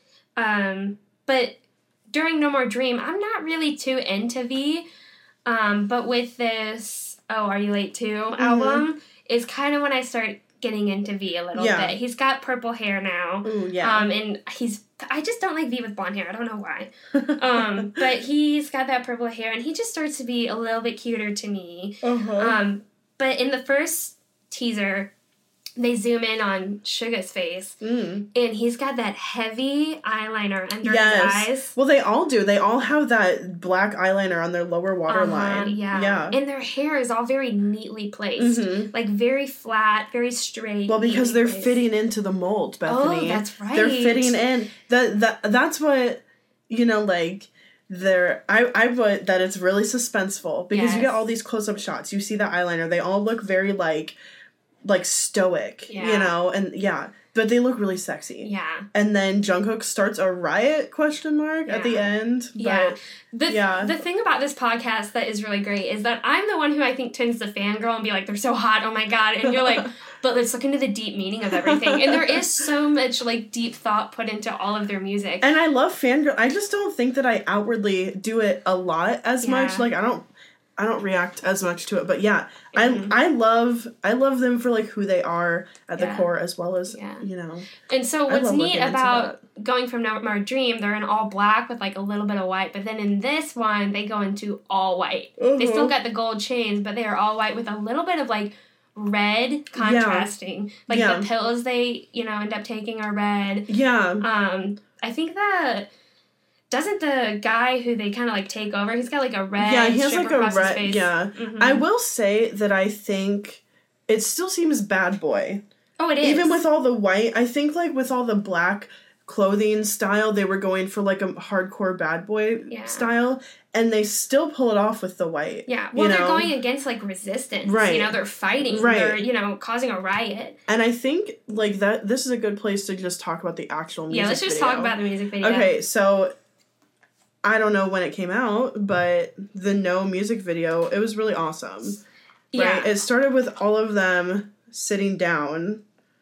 Um, but during No More Dream, I'm not really too into V. Um, but with this Oh Are You Late Too Mm-hmm. album is kind of when I start getting into V a little Yeah. bit. He's got purple hair now. Ooh, yeah. Um, and he's, I just don't like V with blonde hair. I don't know why. Um, but he's got that purple hair and he just starts to be a little bit cuter to me. uh-huh. Um, but in the first teaser, they zoom in on Suga's face Mm. and he's got that heavy eyeliner under Yes. his eyes. Well, they all do. They all have that black eyeliner on their lower waterline. Uh-huh, yeah. Yeah. And their hair is all very neatly placed. Mhm. Like very flat, very straight. Well, because neatly they're placed. fitting into the mold, Bethany. Oh, that's right. They're fitting in. That that that's what you know, like they're I I put that it's really suspenseful because you Yes. get all these close up shots. You see the eyeliner. They all look very like like stoic, Yeah. you know, and yeah, but they look really sexy. Yeah. And then Jungkook starts a riot question mark at the Yeah. end. Yeah. But The, yeah. the thing about this podcast that is really great is that I'm the one who I think tends to fangirl and be like, they're so hot, oh my god. And you're like, but let's look into the deep meaning of everything. And there is so much like deep thought put into all of their music. And I love fangirl. I just don't think that I outwardly do it a lot as Yeah. much. Like I don't I don't react as much to it. But yeah, Mhm. I I love I love them for like who they are at Yeah. the core as well as Yeah. you know. And so I what's love neat looking into about going from No More Dream, they're in all black with like a little bit of white, but then in this one they go into all white. They still Mhm. got the gold chains, but they are all white with a little bit of like red contrasting. Like Yeah. the pills they, you know, end up taking are red. Yeah. Um, I think that doesn't the guy who they kind of like take over, he's got like a red Yeah, he has strip like a across his red face. yeah. Mhm. I will say that I think it still seems bad boy. Oh, it is. Even with all the white, I think like with all the black clothing style, they were going for like a hardcore bad boy Yeah. style, and they still pull it off with the white. Yeah, well, you they're know? going against like resistance. Right. You know, they're fighting. Right. They're, you know, causing a riot. And I think like that this is a good place to just talk about the actual music Yeah, let's just video. talk about the music video. Okay, so I don't know when it came out, but the No music video, it was really awesome. Yeah. Right? It started with all of them sitting down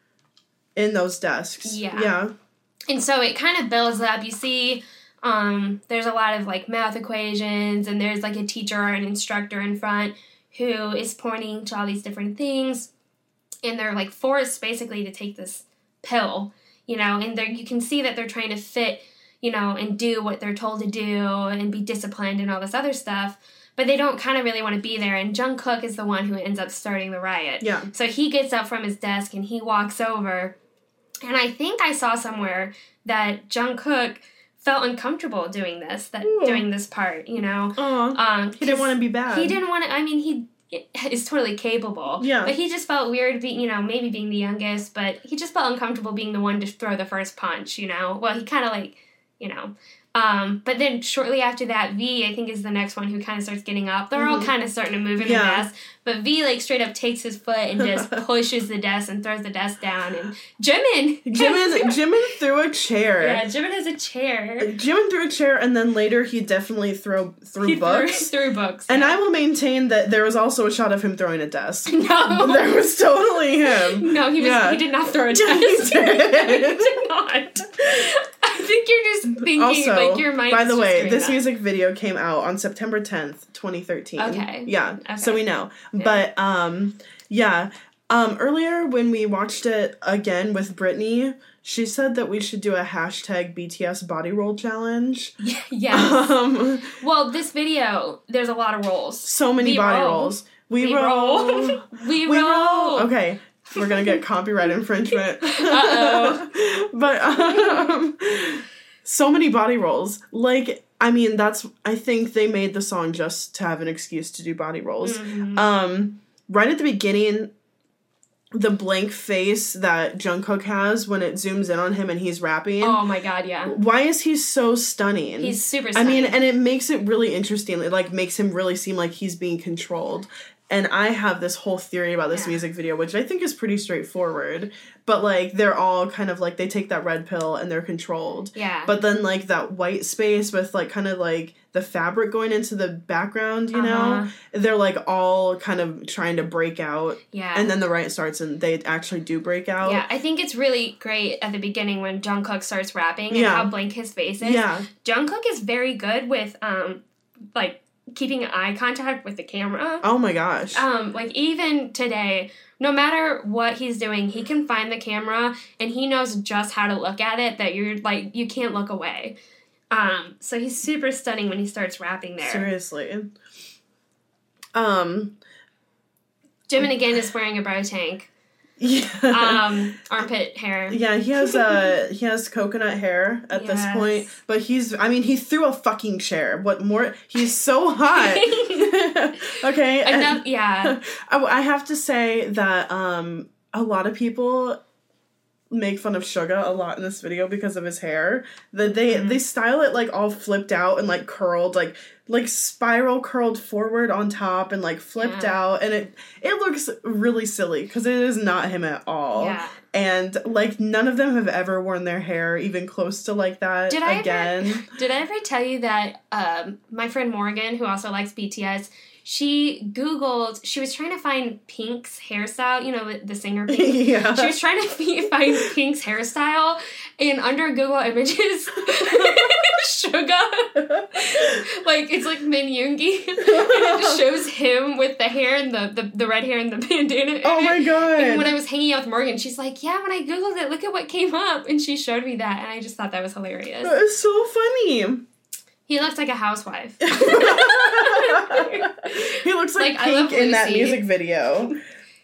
in those desks. Yeah. Yeah. And so it kind of builds up. You see, um, there's a lot of like math equations, and there's like a teacher or an instructor in front who is pointing to all these different things, and they're like forced basically to take this pill, you know, and they you can see that they're trying to fit, you know, and do what they're told to do and be disciplined and all this other stuff. But they don't kind of really want to be there. And Jungkook is the one who ends up starting the riot. Yeah. So he gets up from his desk and he walks over. And I think I saw somewhere that Jungkook felt uncomfortable doing this, that Ooh. doing this part, you know. Aw. Um, He didn't want to be bad. He didn't want to. I mean, he is totally capable. Yeah. But he just felt weird being, you know, maybe being the youngest, but he just felt uncomfortable being the one to throw the first punch, you know. Well, he kind of like, you know. Um, but then shortly after that, V, I think, is the next one who kind of starts getting up. They're all Mhm. kind of starting to move in Yeah. the desk. But V, like, straight up takes his foot and just pushes the desk and throws the desk down. And Jimin! Jimin, Jimin threw a chair. Yeah, Jimin has a chair. Jimin threw a chair, and then later he definitely threw threw He books. Threw, threw books. And yeah. I will maintain that there was also a shot of him throwing a desk. No. That was totally him. No, he was. Yeah. He did not throw a He desk. did. He did not. I think you're just thinking Also, like your mind. by the is way, just doing this that. music video came out on September tenth, twenty thirteen. Okay. Yeah, Okay. so we know. Yeah. But, um, yeah. Um, earlier when we watched it again with Brittany, she said that we should do a hashtag B T S body roll challenge. Yes. Um, Well, this video, there's a lot of rolls. so many We body roll. rolls. We, We roll. roll. We We roll. roll. Okay. We're gonna get copyright infringement. Uh-oh. But um, so many body rolls. Like, I mean, that's. I think they made the song just to have an excuse to do body rolls. Mhm. Um, right at the beginning, the blank face that Jungkook has when it zooms in on him and he's rapping. Oh my god, yeah. Why is he so stunning? He's super I stunning. mean, and it makes it really interesting. It like makes him really seem like he's being controlled. And I have this whole theory about this Yeah. music video, which I think is pretty straightforward. But, like, they're all kind of, like, they take that red pill and they're controlled. Yeah. But then, like, that white space with, like, kind of, like, the fabric going into the background, you Uh-huh. know? They're, like, all kind of trying to break out. Yeah. And then the riot starts and they actually do break out. Yeah, I think it's really great at the beginning when Jungkook starts rapping and Yeah. how blank his face is. Yeah. Jungkook is very good with, um, like, keeping eye contact with the camera. Oh, my gosh. Um, like, even today, no matter what he's doing, he can find the camera and he knows just how to look at it that you're, like, you can't look away. Um, so he's super stunning when he starts rapping there. Seriously. Um... Jimin again is wearing a bro tank. Yeah. Um, armpit hair. Yeah, he has uh he has coconut hair at this Yes. point, but he's I mean he threw a fucking chair. What more? He's so hot. Okay. and- Enough, yeah. I, I have to say that um a lot of people make fun of Suga a lot in this video because of his hair. That they Mm-hmm. they style it like all flipped out and like curled, like like spiral curled forward on top and like flipped Yeah. out, and it it looks really silly because it is not him at all. Yeah. And like none of them have ever worn their hair even close to like that Did I again. Ever, did I ever tell you that um, my friend Morgan, who also likes B T S, she Googled, she was trying to find Pink's hairstyle, you know, the, the singer Pink. Yeah. She was trying to f- find Pink's hairstyle, and under Google Images, Suga, like, it's like Min Yoongi, and it just shows him with the hair and the, the, the red hair and the bandana. in Oh it. my God. And when I was hanging out with Morgan, she's like, yeah, when I Googled it, look at what came up. And she showed me that, and I just thought that was hilarious. That is so funny. He looks like a housewife. He looks like, Like, I love Pink in that Lucy. music video.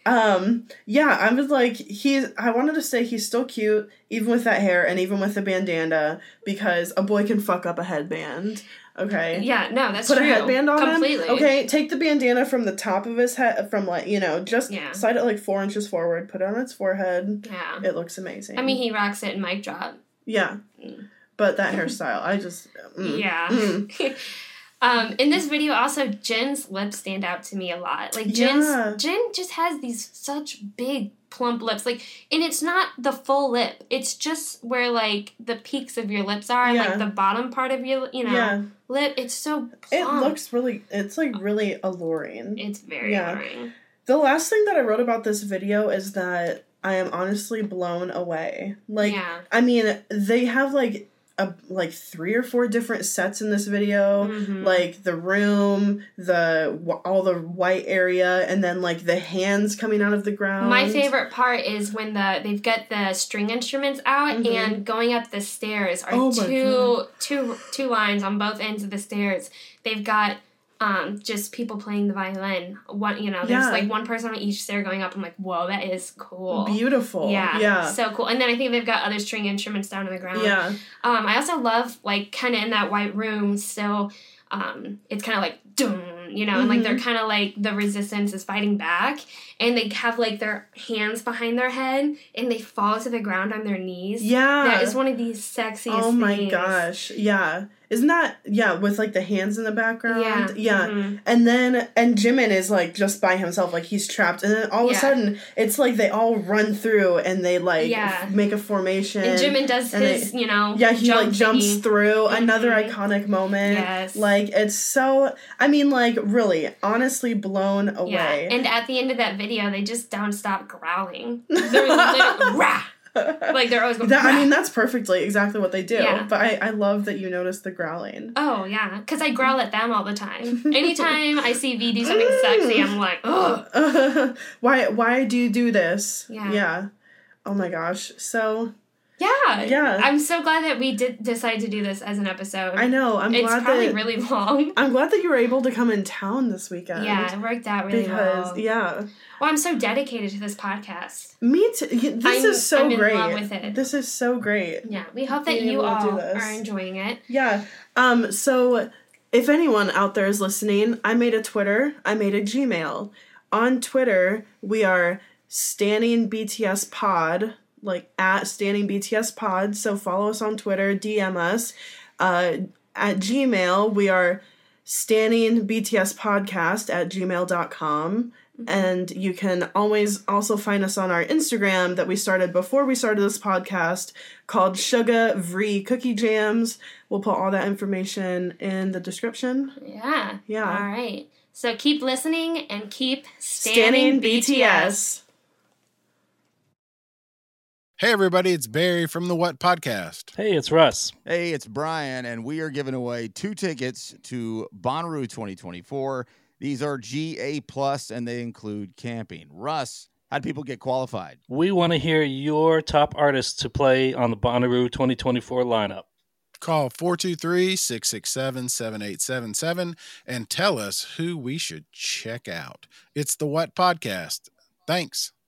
Um, yeah, I was like, he's, I wanted to say he's still cute, even with that hair and even with the bandana, because a boy can fuck up a headband. Okay. Yeah, no, that's Put true. a headband on Completely. him. Okay, take the bandana from the top of his head, from like, you know, just Yeah. slide it like four inches forward, put it on its forehead. Yeah. It looks amazing. I mean, he rocks it in mic drop. Yeah. But that hairstyle, I just. Mm, Yeah. mm. um, in this video, also, Jin's lips stand out to me a lot. Like, Jin's, Yeah. Jin just has these such big, plump lips. Like, and it's not the full lip. It's just where, like, the peaks of your lips are, Yeah. like, the bottom part of your, you know, Yeah. lip. It's so It plump. looks really, it's like really alluring. It's very Yeah. alluring. The last thing that I wrote about this video is that I am honestly blown away. Like, Yeah. I mean, they have like a like three or four different sets in this video. Mhm. Like the room, the wh- all the white area, and then like the hands coming out of the ground. My favorite part is when the they've got the string instruments out Mhm. and going up the stairs are Oh my two two two lines on both ends of the stairs. They've got um just people playing the violin. One you know, there's Yeah. like one person on each stair going up. I'm like, whoa, that is cool. Beautiful. Yeah, Yeah. so cool. And then I think they've got other string instruments down on the ground. Yeah. Um, I also love like kind of in that white room still. Um, it's kind of like dum, you know, and like they're Mhm. kind of like the resistance is fighting back, and they have like their hands behind their head, and they fall to the ground on their knees. Yeah. that is one of these sexiest. Oh my things. gosh. Yeah. Isn't that, yeah, with like the hands in the background? Yeah. Yeah. Mhm. And then, and Jimin is like just by himself, like he's trapped. And then all of Yeah. a sudden, it's like they all run through and they like Yeah. f- make a formation. And Jimin does and his, they- you know, Yeah, he jump like jumps thingy. through. Another Mhm. iconic moment. Yes. Like, it's so, I mean, like, really, honestly blown away. Yeah, and at the end of that video, they just don't stop growling. They're literally, rah! Like they're always going. That, I "Rah!" mean, that's perfectly exactly what they do. Yeah. But I, I love that you noticed the growling. Oh, yeah. Because I growl at them all the time. Anytime I see V do something sexy, I'm like, ugh. why why do you do this? Yeah. Yeah. Oh my gosh. So Yeah. Yeah. I'm so glad that we did decide to do this as an episode. I know. I'm it's glad probably that really long. I'm glad that you were able to come in town this weekend. Yeah, it worked out really because well. yeah. Well, I'm so dedicated to this podcast. Me too. y- This I'm- is so I'm in great. love with it. This is so great. Yeah, we hope that Being you able to do all this. are enjoying it. Yeah. Um, so if anyone out there is listening, I made a Twitter, I made a Gmail. On Twitter, we are Standing B T S Pod, like at Standing B T S Pod. So follow us on Twitter, D M us. Uh, at Gmail, we are Standing B T S Podcast at gmail dot com. And you can always also find us on our Instagram that we started before we started this podcast called Sugar Vree Cookie Jams. We'll put all that information in the description. Yeah. Yeah. All right. So keep listening and keep standing, Standing B T S. Hey, everybody, it's Barry from the What Podcast. Hey, it's Russ. Hey, it's Brian, and we are giving away two tickets to Bonnaroo twenty twenty-four. These are G A plus, and they include camping. Russ, how do people get qualified? We want to hear your top artists to play on the Bonnaroo twenty twenty-four lineup. Call four two three, six six seven, seven eight seven seven and tell us who we should check out. It's the What Podcast. Thanks.